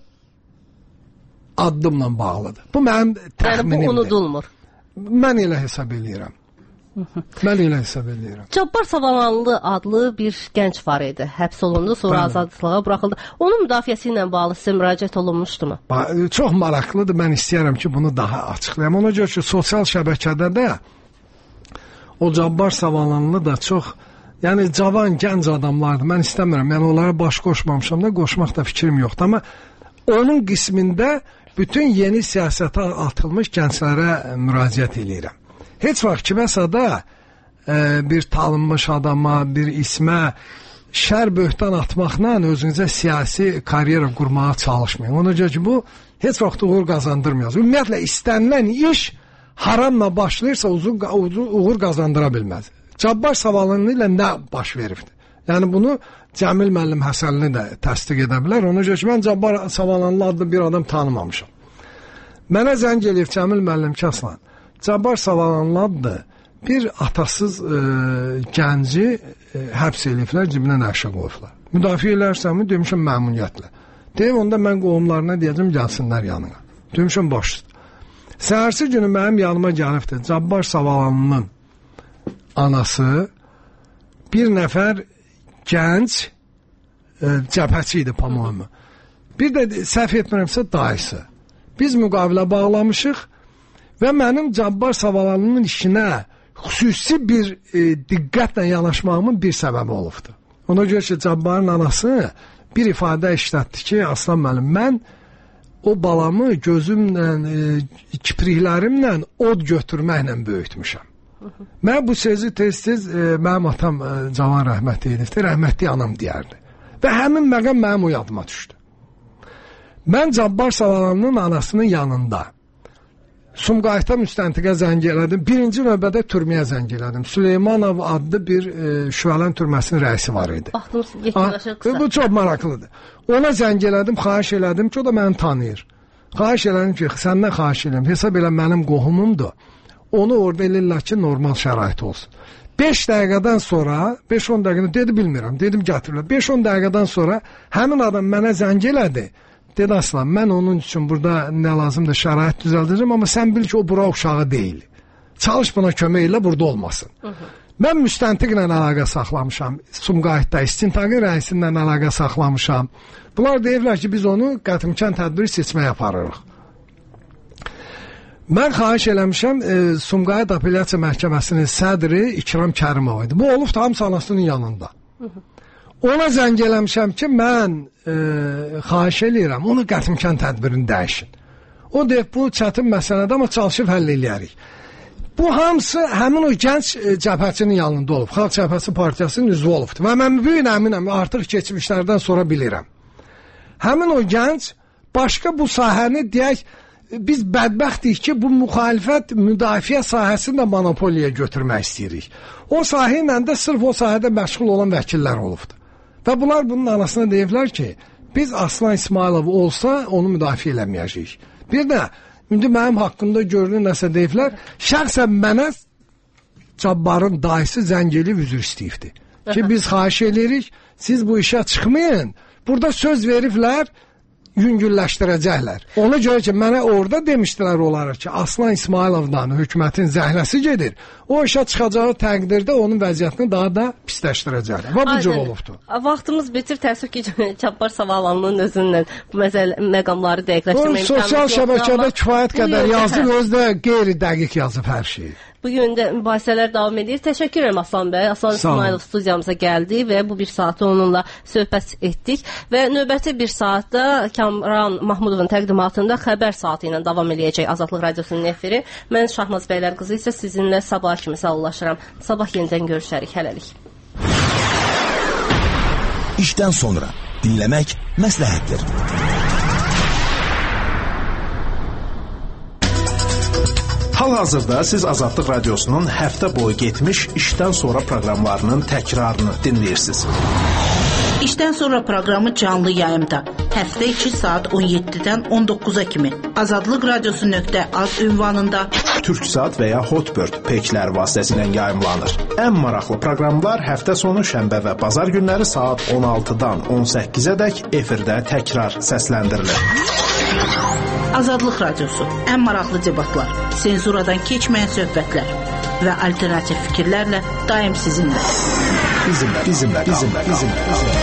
addımla bağlıdır. Bu mənim təxminimdir. Yəni bu unudulmur. Mən elə hesab eləyirəm. Mən elə hesab eləyirəm. Cabbar Savalanlı adlı bir gənc var idi. Həbs olundu, sonra Bəli. azadlığa buraxıldı. Onun müdafiəsi ilə bağlı sizə müraciət olunmuşdumu? Çox maraqlıdır. Mən istəyirəm ki, bunu daha açıqlayam. Ona görə ki, sosial şəbəkədə də o Cabbar Savalanlı da çox, yəni cavan, gənc adamlardır. Mən istəmirəm. Yəni onlara baş qoşmamışam da, qoşmaq da fikrim yoxdur. Amma onun qismində bütün yeni siyasətə atılmış gənclərə müraciət eləyirəm. Heç vaxt kiməsə də e, bir tanınmış adama, bir ismə şər böhtan atmaqla özünüzə siyasi karyera qurmağa çalışmayın. Ona görə ki, bu heç vaxt uğur qazandırmaz. Ümumiyyətlə, istənilən iş haramla başlayırsa uzun, uzun uğur qazandıra bilməz. Cabbar Savalanlı ilə nə baş veribdir? Yəni bunu Cəmil müəllim Həsənli də təsdiq edə bilər. Ona görə ki, mən Cabbar Savalanlı adlı bir adam tanımamışam. Mənə zəng eləyib Cəmil müəllim ki, Aslan, Cabbar Savalanlı adlı bir atasız e, gənci e, həbs eləyiblər, cibinə nəşə qoyublar. Müdafiə elərsənmi? Demişəm, məmnuniyyətlə. Deyim, onda mən qohumlarına deyəcəm, gəlsinlər yanına. Demişəm, başdır. Səhərsi günü mənim yanıma gəlibdir. Cabbar Savalanlının anası bir nəfər gənc e, cəbhəçi idi, pamuamı. Bir də səhv etmirəmsə dayısı. Biz müqavilə bağlamışıq və mənim Cabbar Savalanlının işinə xüsusi bir e, diqqətlə yanaşmağımın bir səbəbi olubdur. Ona görə ki, Cabbarın anası bir ifadə işlətdi ki, Aslan müəllim, mən o balamı gözümlə, e, kipriklərimlə od götürməklə böyütmüşəm. Mən bu sözü tez-tez e, mənim atam e, Cavan rəhmət edibdir, rəhmətli anam deyərdi. Və həmin məqam mənim o yadıma düşdü. Mən Cabbar Savalanlının anasının yanında Sumqayıtda müstəntiqə zəng elədim. Birinci növbədə türməyə zəng elədim. Süleymanov adlı bir e, Şüvələn türməsinin rəisi var idi. Vaxtımız yetkiləşir qısa. Bu çox maraqlıdır. Ona zəng elədim, xahiş elədim ki, o da məni tanıyır. Xahiş elədim ki, səndən xahiş elədim. Hesab elə mənim qohumumdur. Onu orada elirlər ki, normal şərait olsun. beş dəqiqədən sonra, beş on dəqiqədən, dedi bilmirəm, dedim gətirirlər. beş on dəqiqədən sonra həmin adam mənə zəng elədi. Dedi Aslan, mən onun üçün burada nə lazımdır şərait düzəldəcəm, amma sən bil ki, o bura uşağı deyil. Çalış buna kömək elə, burada olmasın. Hı -hı. Mən müstəntiqlə əlaqə saxlamışam. Sumqayıtda istintaqın rəisindən əlaqə saxlamışam. Bunlar deyirlər ki, biz onu qətimkan tədbiri seçməyə aparırıq. Mən xahiş eləmişəm, e, Sumqayıt Apellyasiya Məhkəməsinin sədri İkram Kərimov idi. Bu olub tam anasının yanında. Hı -hı. Ona zəng eləmişəm ki, mən e, xahiş eləyirəm, onu qətimkan tədbirini dəyişin. O deyib, bu çətin məsələdir, amma çalışıb həll eləyərik. Bu hamısı həmin o gənc e, cəbhəçinin yanında olub. Xalq Cəbhəsi Partiyasının üzvü olubdur. Və mən büyük əminəm, artıq keçmişlərdən sonra bilirəm. Həmin o gənc başqa bu sahəni deyək, biz bədbəxtik ki, bu müxalifət müdafiə sahəsini də monopoliya götürmək istəyirik. O sahə ilə də sırf o sahədə məşğul olan vəkillər olubdur. Və bunlar bunun anasına deyiblər ki, biz Aslan İsmailov olsa onu müdafiə eləməyəcəyik. Bir də, indi mənim haqqımda görülür nəsə deyiblər, şəxsən mənə Cabbarın dayısı zəng eləyib üzr istəyibdir. Ki, biz xahiş edirik, siz bu işə çıxmayın. Burada söz veriblər, yüngülləşdirəcəklər. Ona görə ki, mənə orada demişdilər olaraq ki, Aslan İsmailovdan hökumətin zəhləsi gedir. O işə çıxacağı təqdirdə onun vəziyyətini daha da pisləşdirəcəklər. Və bu cür olubdur. Vaxtımız bitir, təəssüf ki, Cabbar Savalanlının özündən bu məsələ məqamları dəqiqləşdirmək imkanı yoxdur. Sosial şəbəkədə kifayət qədər yazıb, özü də qeyri-dəqiq yazıb hər şeyi. Bugün də mübahisələr davam edir. Təşəkkür ederim Aslan bəy. Aslan İsmailov studiyamıza gəldi və bu bir saatı onunla söhbət etdik. Və növbəti bir saatda Kamran Mahmudovun təqdimatında xəbər saatı ilə davam eləyəcək Azadlıq Radiosunun efiri. Mən Şahmaz bəylər qızı isə sizinlə sabah kimi sağollaşıram. Sabah yenidən görüşərik. Hələlik. İşdən sonra dinləmək məsləhətdir. Hal-hazırda siz Azadlıq Radiosunun həftə boyu getmiş işdən sonra proqramlarının təkrarını dinləyirsiniz. İşdən sonra proqramı canlı yayımda. Həftə içi saat on yeddidən on doqquza kimi. Azadlıq Radiosu nöqtə az ünvanında Türksat və ya Hotbird peyklər vasitəsilə yayımlanır. Ən maraqlı proqramlar həftə sonu şənbə və bazar günləri saat on altıdan on səkkizədək efirdə təkrar səsləndirilir. Azadlıq Radiosu. Ən maraqlı debatlar, senzuradan keçməyən söhbətlər və alternativ fikirlərlə daim sizinlə. Bizimlə, bizimlə, bizimlə, bizimlə.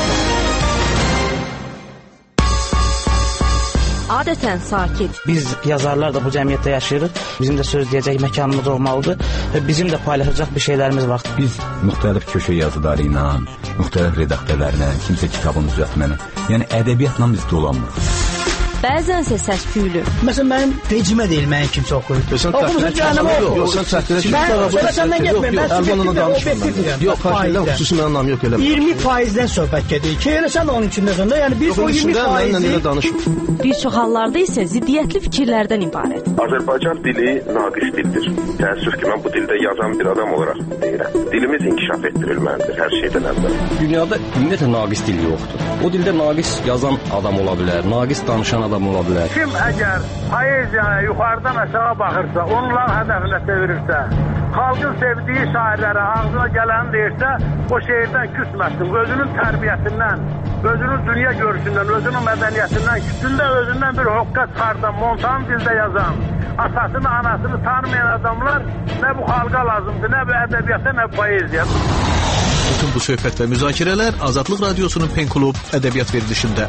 Adətən sakit. Biz yazarlar da bu cəmiyyətdə yaşayırıq. Bizim də söz deyəcək məkanımız olmalıdır və bizim də paylaşacaq bir şeylərimiz var. Biz müxtəlif köşə yazıları ilə, müxtəlif redaktörlərlə, kimsə kitabın düzəltməni, yəni ədəbiyyatla biz dolanmırıq. Bəzənsə səs-küylü. Məsələn, mənim vecimə deyil, mənim kimsə oxuyur. Oxumusun cəhənnəmə oxuyur. Yox, sən təxtilə çıxır. Mən sonra səndən getməyim. Mən subjektivlə, obyektivlə. Yox, xahilə xüsusi mənam yox elə. iyirmi faizdən söhbət gedir. Ki, elə sən də onun içindəsən də. Yəni, biz o iyirmi faizi... Bir çox hallarda isə ziddiyyətli fikirlərdən ibarət. Azərbaycan dili naqis dildir. Təəssüf ki, mən bu dildə yazan bir adam olaraq deyirəm. Dilimiz inkişaf etdirilməlidir hər şeydən əvvəl. Dünyada ümumiyyətlə naqis dil yoxdur. O dildə naqis yazan adam ola bilər, naqis danışan adam ola bilər. Kim əgər poeziyaya yuxarıdan aşağı baxırsa, onlar hədəfinə çevirirsə, xalqın sevdiyi şairlərə ağzına gələni deyirsə, o şeirdən küsməsin, özünün tərbiyəsindən, özünün dünya görüşündən, özünün mədəniyyətindən, küsündə özündən bir hoqqa çıxardan, montan dildə yazan, atasını, anasını tanımayan adamlar nə bu xalqa lazımdır, nə bu ədəbiyyata, nə bu poeziya. Bütün bu söhbət və müzakirələr Azadlıq Radiosunun Pen Klub ədəbiyyat verilişində.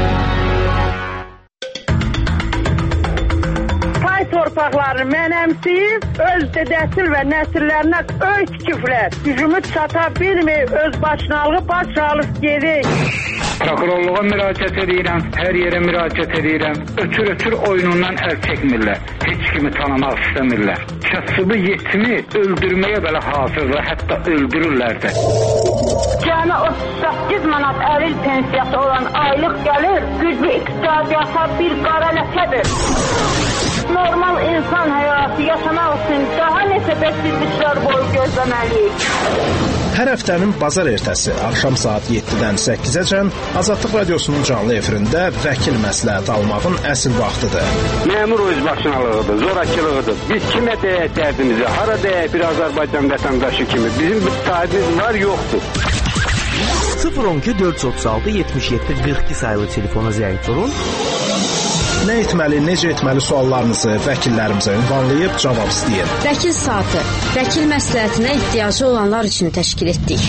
Torpaqları mənəmsiyib, öz dədəsil və nəsillərinə öz küfrət, gücümü çata bilmir, öz başınalığı baş alıb gedir. Prokurorluğa müraciət edirəm, hər yerə müraciət edirəm. Ötür-ötür oyunundan əl çəkmirlər, heç kimi tanımaq istəmirlər. Kasıbı yetimi öldürməyə belə hazırlar, hətta öldürürlər də. Cəmi otuz səkkiz manat əril pensiyası olan aylıq gəlir, güclü iqtisadiyyata bir qara ləkədir. Normal insan həyatı yaşamaq üçün daha neçə bəksizliklər boyu gözləməliyik. Hər həftənin bazar ertəsi axşam saat yeddidən səkkizəcən Azadlıq Radiosunun canlı efirində vəkil məsləhət almağın əsl vaxtıdır. Məmur özbaşınalığıdır, zorakılığıdır. Biz kimə deyək dərdimizi, hara deyək bir Azərbaycan vətəndaşı kimi. Bizim bir sahibimiz var, yoxdur. sıfır on iki dörd yüz otuz altı yetmiş yeddi qırx iki sayılı telefona zəng vurun. Nə etməli, necə etməli suallarınızı vəkillərimizə ünvanlayıb cavab istəyin. Vəkil saatı, vəkil məsləhətinə ehtiyacı olanlar üçün təşkil etdik.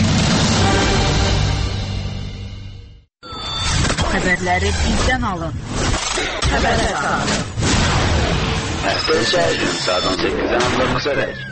Xəbərləri bizdən alın. Xəbərlər saat. Həftə içərisində saat on səkkizdən on doqquza dək.